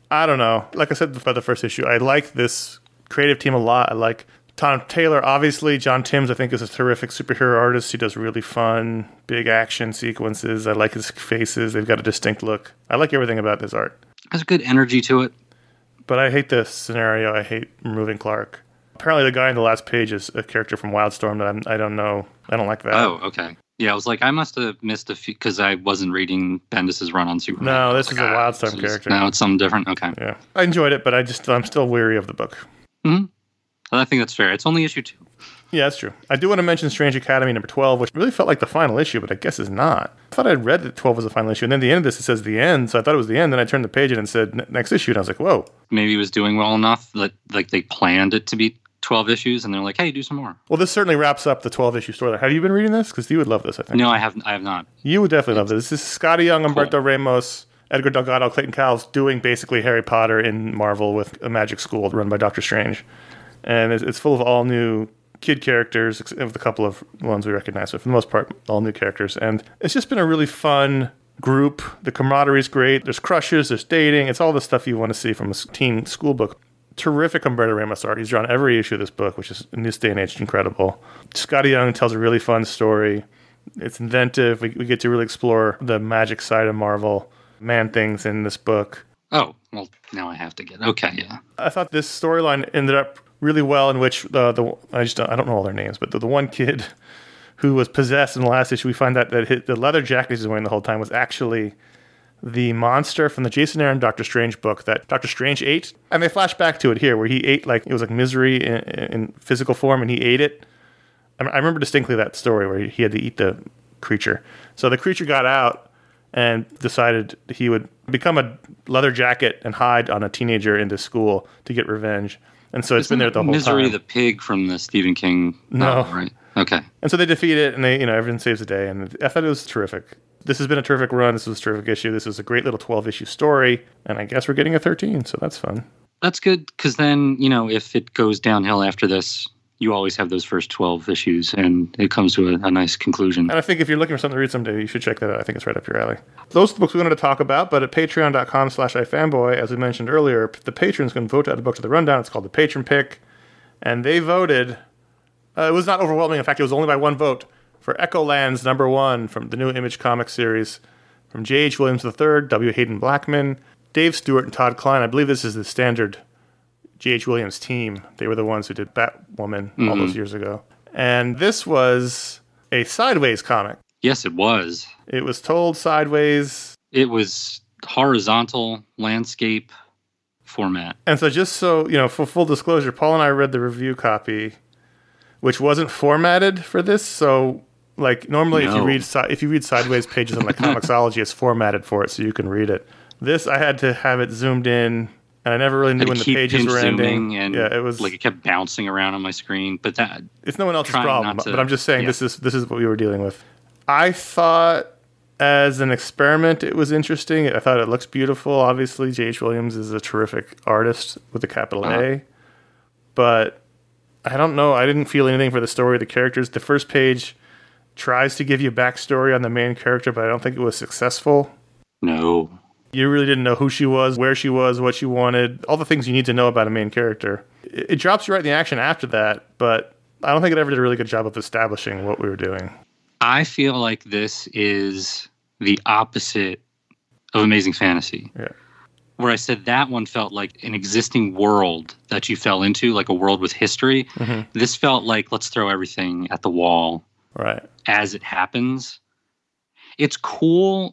I don't know. Like I said about the first issue, I like this creative team a lot. I like Tom Taylor, obviously. John Timms, I think, is a terrific superhero artist. He does really fun, big action sequences. I like his faces. They've got a distinct look. I like everything about this art. Has a good energy to it. But I hate this scenario. I hate removing Clark. Apparently the guy on the last page is a character from Wildstorm that I'm, I don't know. I don't like that. Oh, okay. Yeah, I was like, I must have missed a few because I wasn't reading Bendis's run on Superman. No, this like, is a ah, Wildstorm this character. Is, no, it's something different. Okay. Yeah, I enjoyed it, but I just I'm still weary of the book. Mm-hmm. I think that's fair. It's only issue two. Yeah, that's true. I do want to mention Strange Academy number twelve, which really felt like the final issue, but I guess is not. I thought I'd read that twelve was the final issue, and then at the end of this it says the end, so I thought it was the end. Then I turned the page in and said next issue, and I was like, whoa. Maybe it was doing well enough that like they planned it to be twelve issues, and they're like, hey, do some more. Well, this certainly wraps up the twelve issue story. Have you been reading this? Because you would love this, I think. No, I have. I have not. You would definitely love this. This is Scotty Young, Humberto Cool. Ramos, Edgar Delgado, Clayton Cowles doing basically Harry Potter in Marvel with a magic school run by Doctor Strange, and it's, it's full of all new kid characters, except with a couple of ones we recognize, but for the most part, all new characters. And it's just been a really fun group. The camaraderie is great. There's crushes, there's dating. It's all the stuff you want to see from a teen school book. Terrific Humberto Ramos art. He's drawn every issue of this book, which is in this day and age incredible. Scotty Young tells a really fun story. It's inventive. We, we get to really explore the magic side of Marvel, Man-Things in this book. Oh, well, now I have to get. Okay, yeah. I thought this storyline ended up really well, in which uh, the I just don't, I don't know all their names, but the, the one kid who was possessed in the last issue, we find out that his, the leather jacket he's wearing the whole time was actually the monster from the Jason Aaron Doctor Strange book that Doctor Strange ate. And they flash back to it here, where he ate, like, it was like misery in, in physical form, and he ate it. I, I remember distinctly that story where he had to eat the creature. So the creature got out and decided he would become a leather jacket and hide on a teenager into school to get revenge. And so it's Isn't been there the whole Misery time. the pig from the Stephen King No. novel, right? Okay. And so they defeat it, and they, you know, everyone saves the day. And I thought it was terrific. This has been a terrific run. This was a terrific issue. This was a great little twelve-issue story. And I guess we're getting a thirteen, so that's fun. That's good, because then, you know, if it goes downhill after this, you always have those first twelve issues, and it comes to a, a nice conclusion. And I think if you're looking for something to read someday, you should check that out. I think it's right up your alley. Those are the books we wanted to talk about, but at patreon.com slash ifanboy, as we mentioned earlier, the patrons can vote to add a book to the rundown. It's called the Patron Pick. And they voted, uh, it was not overwhelming. In fact, it was only by one vote, for Echolands number one from the new Image Comics series from J H. Williams the third, W. Hayden Blackman, Dave Stewart, and Todd Klein. I believe this is the standard J H. Williams team. They were the ones who did Batwoman mm-hmm. all those years ago. And this was a sideways comic. Yes, it was. It was told sideways. It was horizontal landscape format. And so just so, you know, for full disclosure, Paul and I read the review copy, which wasn't formatted for this. So, like, normally no. if you read si- if you read sideways pages on the Comixology, it's formatted for it so you can read it. This, I had to have it zoomed in, and I never really knew when the pages were ending. And yeah, it was like it kept bouncing around on my screen. But that it's no one else's problem. To, but I'm just saying yeah. this is this is what we were dealing with. I thought, as an experiment, it was interesting. I thought it looks beautiful. Obviously, J H. Williams is a terrific artist with a capital uh-huh. A. But I don't know. I didn't feel anything for the story of the characters. The first page tries to give you a backstory on the main character, but I don't think it was successful. No. You really didn't know who she was, where she was, what she wanted, all the things you need to know about a main character. It, it drops you right in the action after that, but I don't think it ever did a really good job of establishing what we were doing. I feel like this is the opposite of Amazing Fantasy. Yeah. Where I said that one felt like an existing world that you fell into, like a world with history. Mm-hmm. This felt like, let's throw everything at the wall right as it happens. It's cool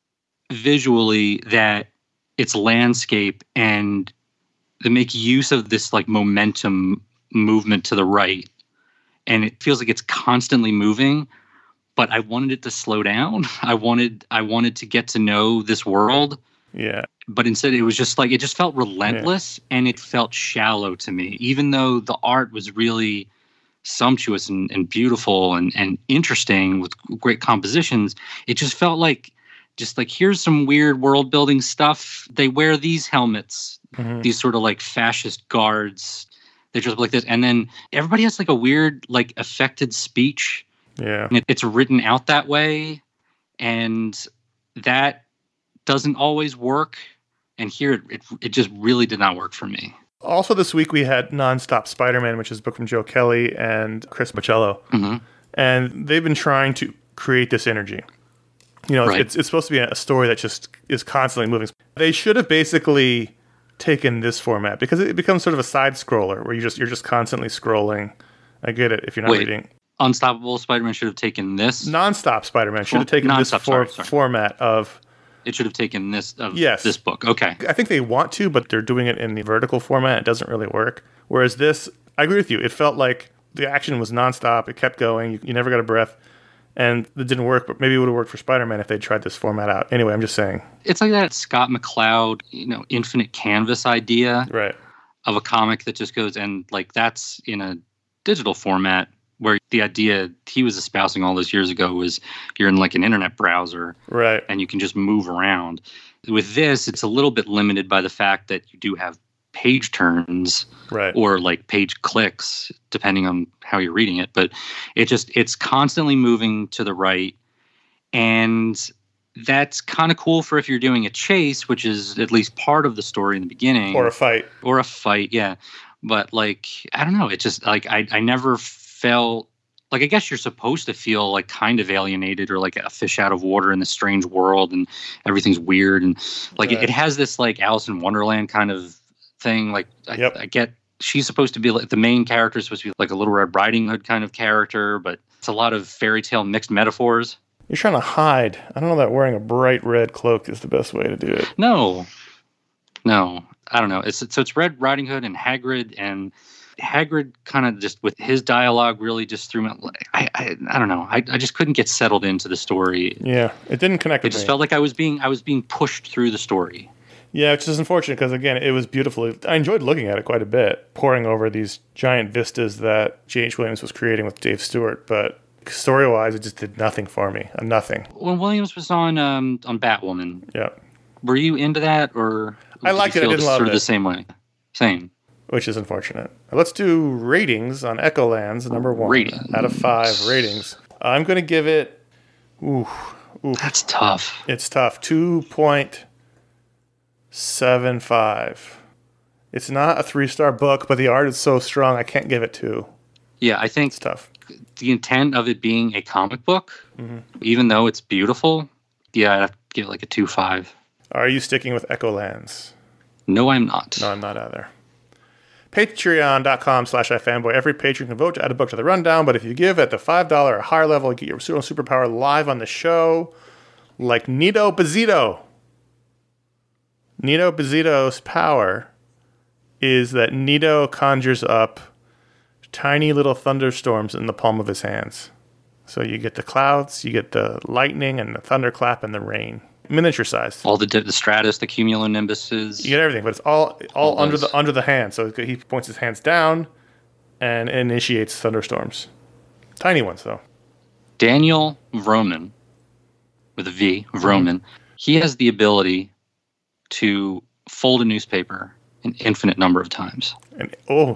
visually that it's landscape and they make use of this like momentum movement to the right. And it feels like it's constantly moving. But I wanted it to slow down. I wanted I wanted to get to know this world. Yeah. But instead it was just like, it just felt relentless yeah. and it felt shallow to me. Even though the art was really sumptuous and, and beautiful and, and interesting with great compositions, it just felt like, just like, here's some weird world building stuff. They wear these helmets, mm-hmm. these sort of like fascist guards. They dress up like this. And then everybody has like a weird, like affected speech. Yeah. And it, it's written out that way. And that doesn't always work And here, it, it, it just really did not work for me. Also this week we had Nonstop Spider-Man, which is a book from Joe Kelly and Chris Boccello. Mm-hmm. And they've been trying to create this energy. You know, Right. it's, it's supposed to be a story that just is constantly moving. They should have basically taken this format because it becomes sort of a side scroller where you just you're just constantly scrolling. I get it if you're not Wait. reading. Unstoppable Spider-Man should have taken this. Nonstop Spider-Man should have taken this Nonstop, for, sorry, sorry. format of. It should have taken this of Yes. this book. Okay. I think they want to, but they're doing it in the vertical format. It doesn't really work. Whereas this, I agree with you. It felt like the action was nonstop. It kept going. You, you never got a breath. And it didn't work, but maybe it would have worked for Spider-Man if they'd tried this format out. Anyway, I'm just saying. It's like that Scott McCloud, you know, infinite canvas idea Right. of a comic that just goes, and like that's in a digital format where the idea he was espousing all those years ago was you're in like an internet browser Right. and you can just move around. With this, it's a little bit limited by the fact that you do have page turns Right. or like page clicks, depending on how you're reading it. But it just, it's constantly moving to the right. And that's kind of cool for if you're doing a chase, which is at least part of the story in the beginning. Or a fight. Or a fight, yeah. But like, I don't know. It just like, I, I never felt like, I guess you're supposed to feel like kind of alienated or like a fish out of water in this strange world and everything's weird. And like, Right. it, it has this like Alice in Wonderland kind of thing. Like, I, Yep. I get she's supposed to be like the main character is supposed to be like a Little Red Riding Hood kind of character, but it's a lot of fairy tale mixed metaphors. You're trying to hide. I don't know that wearing a bright red cloak is the best way to do it. No, no, I don't know. It's so it's Red Riding Hood and Hagrid, and Hagrid kind of just with his dialogue really just threw me. I I, I don't know. I, I just couldn't get settled into the story. Yeah, it didn't connect It with just me. felt like I was being I was being pushed through the story. Yeah, which is unfortunate because, again, it was beautiful. I enjoyed looking at it quite a bit, poring over these giant vistas that J H. Williams was creating with Dave Stewart. But story-wise, it just did nothing for me. Uh, nothing. When Williams was on um, on Batwoman, Yeah. were you into that, or I did liked you it, I feel didn't just love sort of it. the same way? Same. Which is unfortunate. Let's do ratings on Echolands, number one. Ratings. Out of five ratings. I'm going to give it... Ooh, ooh, That's tough. it's tough. two point seven five. It's not a three-star book, but the art is so strong, I can't give it two. Yeah, I think It's tough. the intent of it being a comic book, Mm-hmm. even though it's beautiful, yeah, I'd have to give it like a two five. Are you sticking with Echolands? No, I'm not. No, I'm not either. Patreon.com slash iFanboy. Every patron can vote to add a book to the rundown, but if you give at the five dollars or higher level, you get your super superpower live on the show, like Nito Bazito. Nito Bazito's power is that Nito conjures up tiny little thunderstorms in the palm of his hands. So you get the clouds, you get the lightning and the thunderclap and the rain. Miniature sized. All the the stratus, the cumulonimbuses. You get everything, but it's all all, All under those. the under the hand. So he points his hands down and initiates thunderstorms. Tiny ones, though. Daniel Vroman, with a V, Vroman, he has the ability to fold a newspaper an infinite number of times. And oh,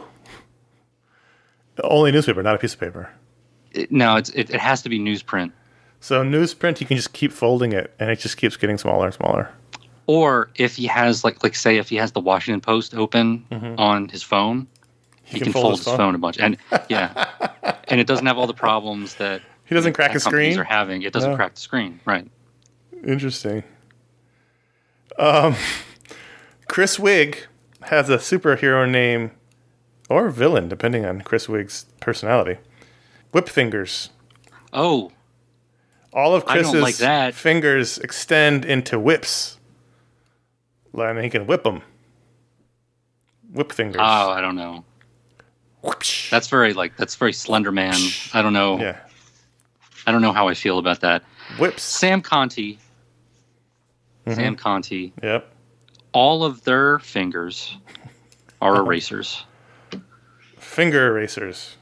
only newspaper, not a piece of paper. It, no, it's, it, it has to be newsprint. So newsprint, you can just keep folding it, and it just keeps getting smaller and smaller. Or if he has, like, like say, if he has the Washington Post open on his phone, he, can, fold his phone. a bunch. And yeah, and it doesn't have all the problems that He doesn't crack tech a companies screen? are having. It doesn't No. crack the screen, right? Interesting. Um, Chris Wigg has a superhero name, or villain, depending on Chris Wigg's personality. Whip Fingers. Oh, All of I don't Chris's like that. fingers extend into whips. And he can whip them. Whip fingers. oh, I don't know. Whoopsh. That's very like that's very Slender Man. I don't know. Yeah. I don't know how I feel about that. Whips. Sam Conti. Mm-hmm. Sam Conti. Yep. All of their fingers are erasers. Finger erasers.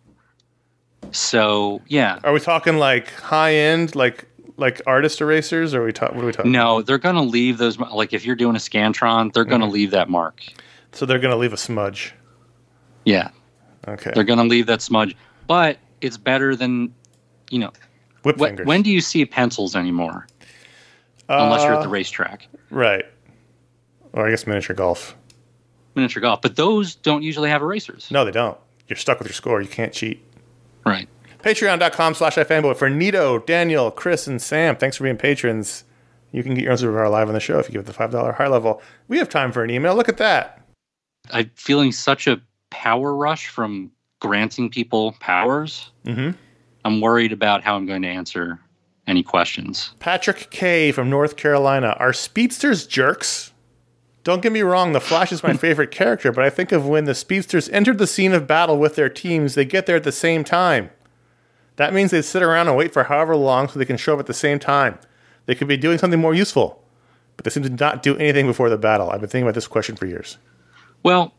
So yeah, Are we talking like high end, like like artist erasers, or are we talk? What are we talking? no, they're gonna leave those. Like if you're doing a Scantron, they're gonna Mm-hmm. leave that mark. So they're gonna leave a smudge. Yeah, Okay. they're gonna leave that smudge. But it's better than, you know. Whip Wh- fingers. when do you see pencils anymore? Unless you're at the Uh, racetrack. Right. Or I guess miniature golf. Miniature golf. But those don't usually have erasers. No, they don't. You're stuck with your score. You can't cheat. Right. Patreon.com slash iFanboy for Nito, Daniel, Chris, and Sam. Thanks for being patrons. You can get your own superpower live on the show if you give it the five dollars high level. We have time for an email. Look at that. I'm feeling such a power rush from granting people powers. Mm-hmm. I'm worried about how I'm going to answer any questions. Patrick K. from North Carolina. Are speedsters jerks? Don't get me wrong, the Flash is my favorite character, but I think of when the speedsters entered the scene of battle with their teams, they get there at the same time. That means they sit around and wait for however long so they can show up at the same time. They could be doing something more useful, but they seem to not do anything before the battle. I've been thinking about this question for years. Well,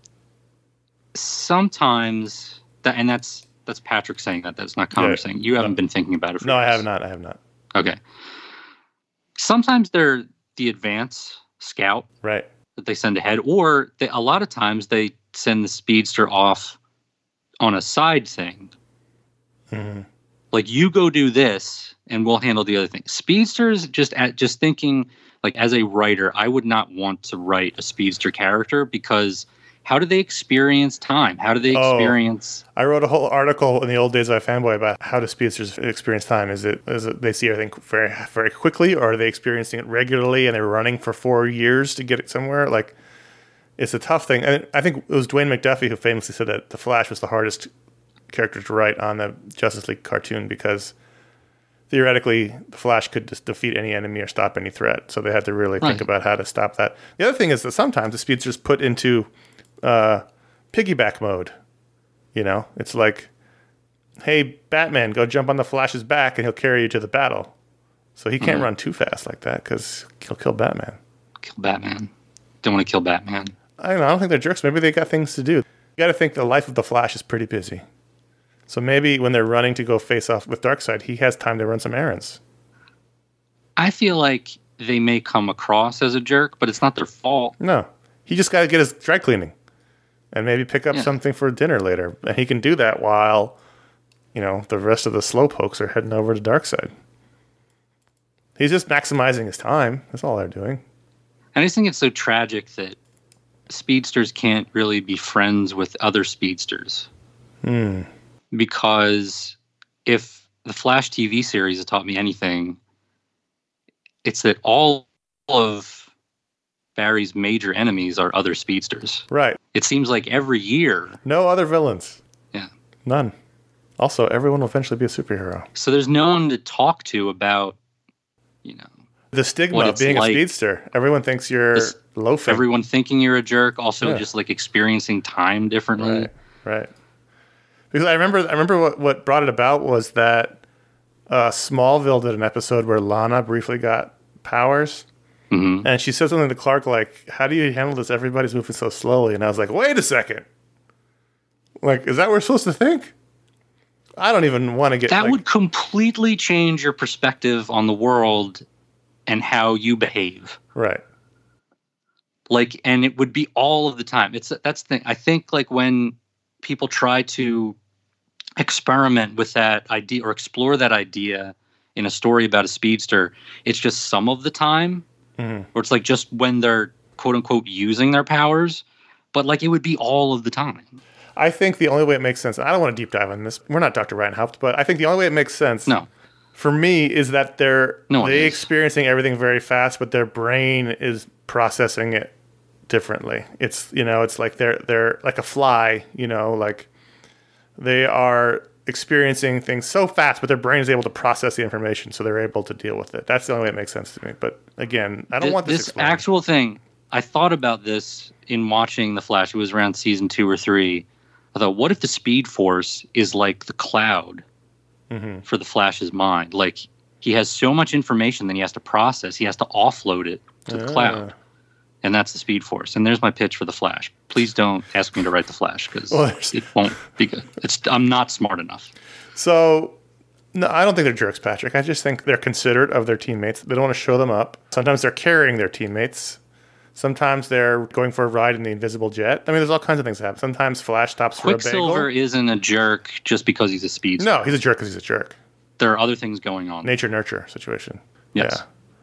sometimes, that, and that's that's Patrick saying that. That's not Connor Yeah. saying. You haven't No. been thinking about it for No, I years. have not. I have not. Okay. Sometimes they're the advance scout Right. that they send ahead, or they, a lot of times they send the speedster off on a side thing. Mm-hmm. Like, you go do this, and we'll handle the other thing. Speedsters, just at just thinking, like, as a writer, I would not want to write a speedster character because how do they experience time? How do they Oh. experience? I wrote a whole article in the old days of iFanboy about how do speedsters experience time. Is it is it they see everything very very quickly, or are they experiencing it regularly and they're running for four years to get it somewhere? Like, it's a tough thing. And I think it was Dwayne McDuffie who famously said that the Flash was the hardest character to write on the Justice League cartoon because theoretically the Flash could just defeat any enemy or stop any threat. So they had to really think Right. about how to stop that. The other thing is that sometimes the speedsters put into uh, piggyback mode. You know, it's like, hey, Batman, go jump on the Flash's back and he'll carry you to the battle. So he can't Mm-hmm. run too fast like that because he'll kill Batman. Kill Batman. Don't want to kill Batman. I don't know. I don't think they're jerks. Maybe they got things to do. You got to think the life of the Flash is pretty busy. So maybe when they're running to go face off with Darkseid, he has time to run some errands. I feel like they may come across as a jerk, but it's not their fault. No. He just got to get his dry cleaning and maybe pick up Yeah. something for dinner later. And he can do that while, you know, the rest of the slowpokes are heading over to Darkseid. He's just maximizing his time. That's all they're doing. And I just think it's so tragic that speedsters can't really be friends with other speedsters. Hmm. Because if the Flash T V series has taught me anything, it's that all of Barry's major enemies are other speedsters. Right. It seems like every year. No other villains. Yeah. None. Also, everyone will eventually be a superhero. So there's no one to talk to about, you know, The stigma What of it's being a like- speedster. Everyone thinks you're This- loafing. everyone thinking you're a jerk, also Yeah. just like experiencing time differently. Right, right. Because I remember, I remember what, what brought it about was that uh, Smallville did an episode where Lana briefly got powers, hmm and she said something to Clark like, "How do you handle this? Everybody's moving so slowly." And I was like, "Wait a second, like, is that what we're supposed to think?" I don't even want to get That like, would completely change your perspective on the world and how you behave. right. Like, and it would be all of the time. It's that's the thing. I think like when people try to experiment with that idea or explore that idea in a story about a speedster, it's just some of the time, Mhm. or it's like just when they're quote unquote using their powers, but like it would be all of the time. I think the only way it makes sense, and I don't want to deep dive on this. We're not Doctor Ryan Haupt, but I think the only way it makes sense No, for me is that they're No one they is. experiencing everything very fast, but their brain is processing it differently. It's you know, it's like they're they're like a fly, you know, like they are experiencing things so fast, but their brain is able to process the information, so they're able to deal with it. That's the only way it makes sense to me. But again, I don't Th- want this, this explained. actual thing. I thought about this in watching The Flash. It was around season two or three. I thought, what if the Speed Force is like the cloud Mhm. for the Flash's mind? Like he has so much information that he has to process. He has to offload it to the Ah. cloud, and that's the Speed Force. And there's my pitch for the Flash. Please don't ask me to write the Flash because Well, there's- it won't be good. It's I'm not smart enough. So, no, I don't think they're jerks, Patrick. I just think they're considerate of their teammates. They don't want to show them up. Sometimes they're carrying their teammates. Sometimes they're going for a ride in the invisible jet. I mean, there's all kinds of things that happen. Sometimes Flash stops for a Quicksilver bagel. isn't a jerk just because he's a speedster. No, he's a jerk because he's a jerk. There are other things going on. Nature nurture situation. Yes. Yeah.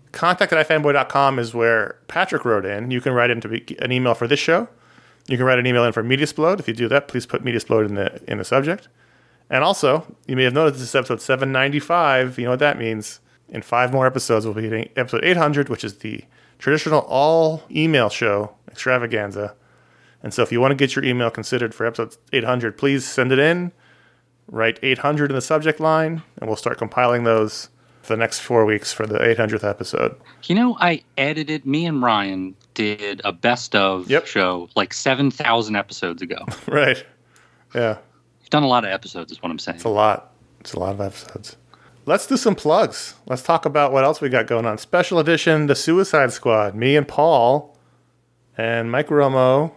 Contact at ifanboy dot com is where Patrick wrote in. You can write in to be an email for this show. You can write an email in for Mediasplode. If you do that, please put Mediasplode in the in the subject. And also, you may have noticed this is episode seven ninety-five. You know what that means. In five more episodes, we'll be hitting episode eight hundred, which is the traditional all-email show extravaganza. And so if you want to get your email considered for episode eight hundred, please send it in. Write eight hundred in the subject line, and we'll start compiling those for the next four weeks for the eight hundredth episode. You know, I edited, me and Ryan did a best of yep. show like seven thousand episodes ago. Right. Yeah. You've done a lot of episodes, is what I'm saying. It's a lot. It's a lot of episodes. Let's do some plugs. Let's talk about what else we got going on. Special edition, The Suicide Squad. Me and Paul and Mike Romo.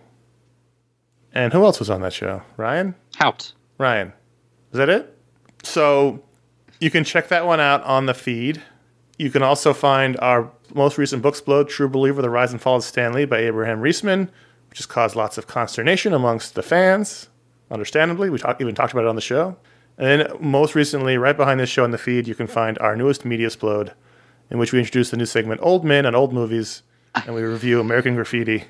And who else was on that show? Ryan? Hout. Ryan. Is that it? So you can check that one out on the feed. You can also find our most recent Booksplode, True Believer, The Rise and Fall of Stan Lee by Abraham Reisman, which has caused lots of consternation amongst the fans, understandably. We talk, even talked about it on the show. And then most recently, right behind this show in the feed, you can find our newest Mediasplode, in which we introduce the new segment Old Men and Old Movies, and we review American Graffiti.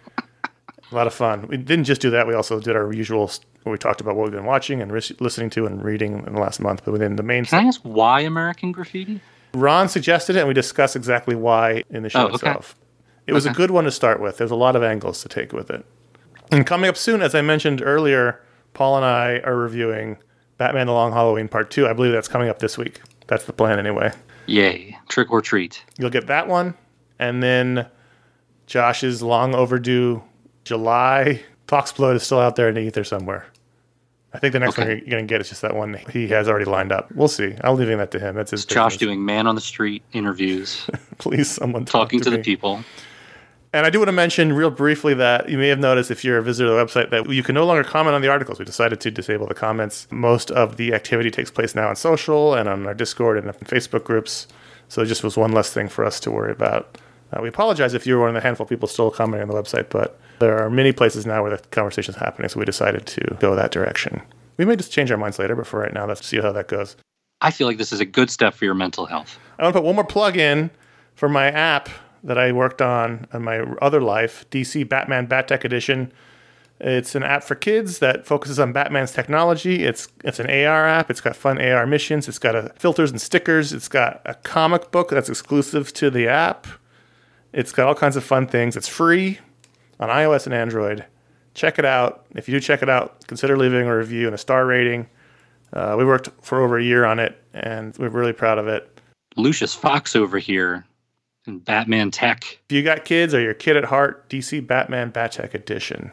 A lot of fun. We didn't just do that. We also did our usual, where we talked about what we've been watching and re- listening to and reading in the last month. But within the main... Can I ask why American Graffiti? Ron suggested it, and we discussed exactly why in the show oh, okay. itself. It was okay. a good one to start with. There's a lot of angles to take with it. And coming up soon, as I mentioned earlier, Paul and I are reviewing Batman The Long Halloween Part two. I believe that's coming up this week. That's the plan anyway. Yay. Trick or treat. You'll get that one. And then Josh's long overdue July Talksplode is still out there in the ether somewhere. I think the next okay. one you're going to get is just that one he has already lined up. We'll see. I'm leaving that to him. That's his Josh business. Doing man on the street interviews. Please, someone talk Talking to, to the me. people. And I do want to mention real briefly that you may have noticed if you're a visitor to the website that you can no longer comment on the articles. We decided to disable the comments. Most of the activity takes place now on social and on our Discord and Facebook groups. So it just was one less thing for us to worry about. Uh, we apologize if you were one of the handful of people still commenting on the website, but there are many places now where the conversation is happening, so we decided to go that direction. We may just change our minds later, but for right now, let's see how that goes. I feel like this is a good step for your mental health. I want to put one more plug in for my app that I worked on in my other life, D C Batman Bat-Tech Edition. It's an app for kids that focuses on Batman's technology. It's it's an A R app. It's got fun A R missions. It's got a, filters and stickers. It's got a comic book that's exclusive to the app. It's got all kinds of fun things. It's free on iOS and Android. Check it out. If you do check it out, consider leaving a review and a star rating. Uh, we worked for over a year on it, and we're really proud of it. Lucius Fox over here in Batman Tech. If you got kids or you're a kid at heart, D C Batman Bat-Tech Edition.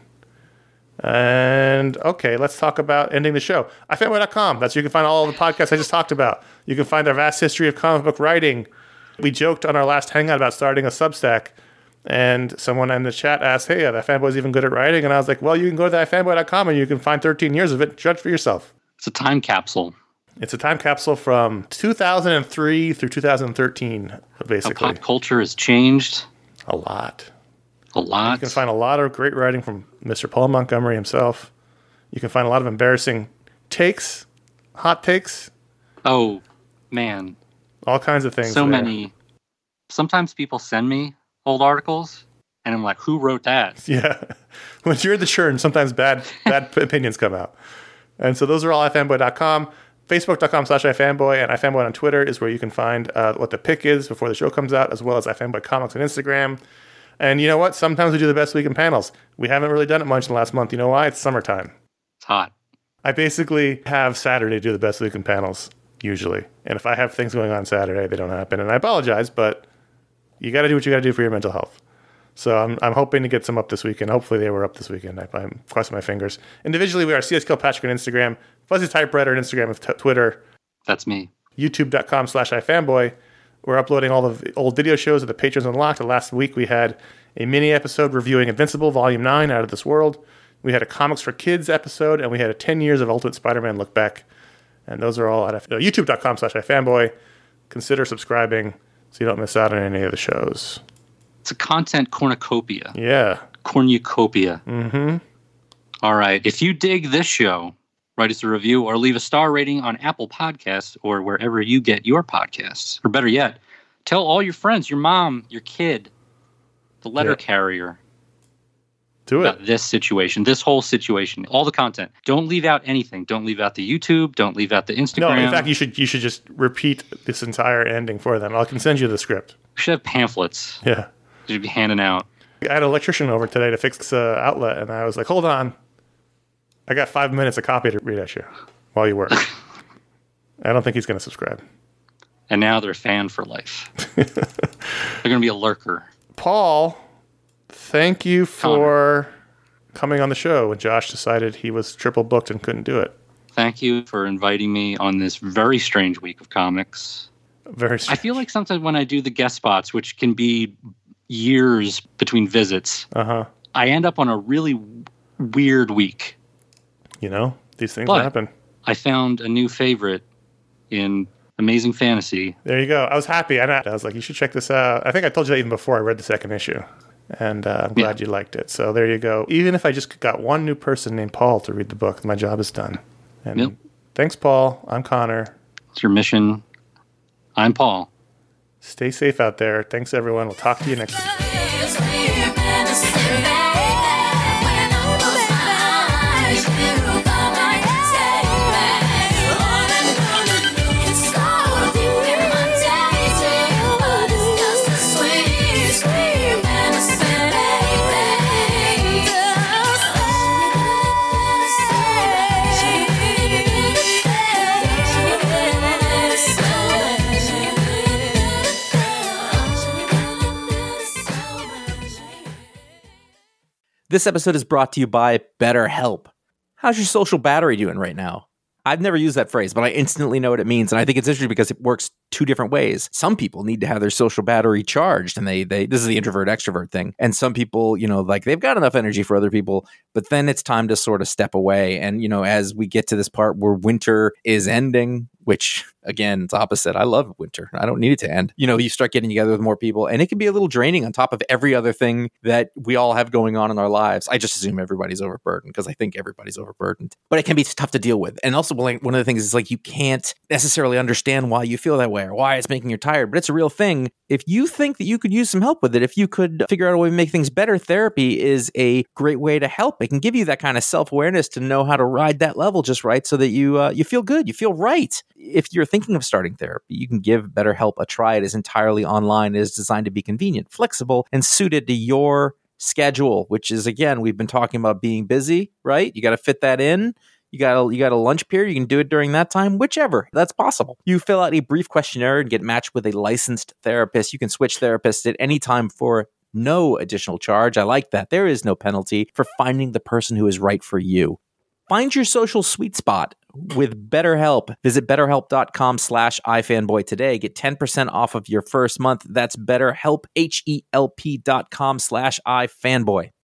And, okay, let's talk about ending the show. i fanboy dot com. That's where you can find all of the podcasts I just talked about. You can find our vast history of comic book writing. We joked on our last hangout about starting a Substack. And someone in the chat asked, hey, are the fanboys even good at writing? And I was like, well, you can go to i fanboy dot com and you can find thirteen years of it. Judge for yourself. It's a time capsule. It's a time capsule from two thousand three through two thousand thirteen, basically. How pop culture has changed. A lot. A lot. You can find a lot of great writing from Mister Paul Montgomery himself. You can find a lot of embarrassing takes, hot takes. Oh, man. All kinds of things. So there. many. Sometimes people send me old articles, and I'm like, who wrote that? Yeah. When you're in the churn, sometimes bad bad opinions come out. And so those are all i fanboy dot com. Facebook dot com slash ifanboy and ifanboy on Twitter is where you can find uh, what the pick is before the show comes out, as well as ifanboy comics on Instagram. And you know what? Sometimes we do the best week in panels. We haven't really done it much in the last month. You know why? It's summertime. It's hot. I basically have Saturday do the best week in panels, usually. And if I have things going on Saturday, they don't happen. And I apologize, but you got to do what you got to do for your mental health. So I'm I'm hoping to get some up this weekend. Hopefully they were up this weekend. I, I'm crossing my fingers. Individually, we are C S Kilpatrick on Instagram, Fuzzy Typewriter on Instagram and t- Twitter. That's me. YouTube dot com slash ifanboy. We're uploading all the old video shows of the Patrons Unlocked. Last week we had a mini episode reviewing Invincible Volume nine, Out of This World. We had a Comics for Kids episode, and we had a ten years of Ultimate Spider-Man look back. And those are all at uh, YouTube dot com slash ifanboy. Consider subscribing so you don't miss out on any of the shows. It's a content cornucopia. Yeah. Cornucopia. Mm-hmm. All right. If you dig this show, write us a review or leave a star rating on Apple Podcasts or wherever you get your podcasts. Or better yet, Tell all your friends, your mom, your kid, the letter Yeah. carrier. Do it. About this situation, this whole situation, all the content. Don't leave out anything. Don't leave out the YouTube. Don't leave out the Instagram. No, in fact, you should you should just repeat this entire ending for them. I can send you the script. We should have pamphlets. Yeah. We should be handing out. I had an electrician over today to fix the outlet, and I was like, hold on. I got five minutes of copy to read at you while you work. I don't think he's going to subscribe. And now they're a fan for life. They're going to be a lurker. Paul, thank you for coming on the show when Josh decided he was triple booked and couldn't do it. Thank you for inviting me on this very strange week of comics. Very strange. I feel like sometimes when I do the guest spots, which can be years between visits, Uh-huh. I end up on a really weird week. You know, these things But happen. I found a new favorite in Amazing Fantasy. There you go. I was happy. And I I was like, you should check this out. I think I told you that even before I read the second issue. And uh, I'm glad Yeah. you liked it. So there you go. Even if I just got one new person named Paul to read the book, my job is done. And Yep. thanks, Paul. I'm Connor. It's your mission. I'm Paul. Stay safe out there. Thanks, everyone. We'll talk to you next week. This episode is brought to you by BetterHelp. How's your social battery doing right now? I've never used that phrase, but I instantly know what it means. And I think it's interesting because it works two different ways. Some people need to have their social battery charged, and they they this is the introvert extrovert thing. And some people, you know, like they've got enough energy for other people, but then it's time to sort of step away. And, you know, as we get to this part where winter is ending, which again, it's opposite. I love winter. I don't need it to end. You know, you start getting together with more people, and it can be a little draining on top of every other thing that we all have going on in our lives. I just assume everybody's overburdened because I think everybody's overburdened, but it can be tough to deal with. And also, like, one of the things is like you can't necessarily understand why you feel that way or why it's making you tired, but it's a real thing. If you think that you could use some help with it, if you could figure out a way to make things better, therapy is a great way to help. It can give you that kind of self-awareness to know how to ride that level just right so that you uh, you feel good, you feel right. If you're thinking of starting therapy, you can give BetterHelp a try. It is entirely online. It is designed to be convenient, flexible, and suited to your schedule, which is, again, we've been talking about being busy, right? You got to fit that in. You got a, you got a lunch period. You can do it during that time, whichever. That's possible. You fill out a brief questionnaire and get matched with a licensed therapist. You can switch therapists at any time for no additional charge. I like that. There is no penalty for finding the person who is right for you. Find your social sweet spot with BetterHelp. Visit betterhelp.com slash ifanboy today. Get ten percent off of your first month. That's BetterHelp, H E L P dot com slash ifanboy.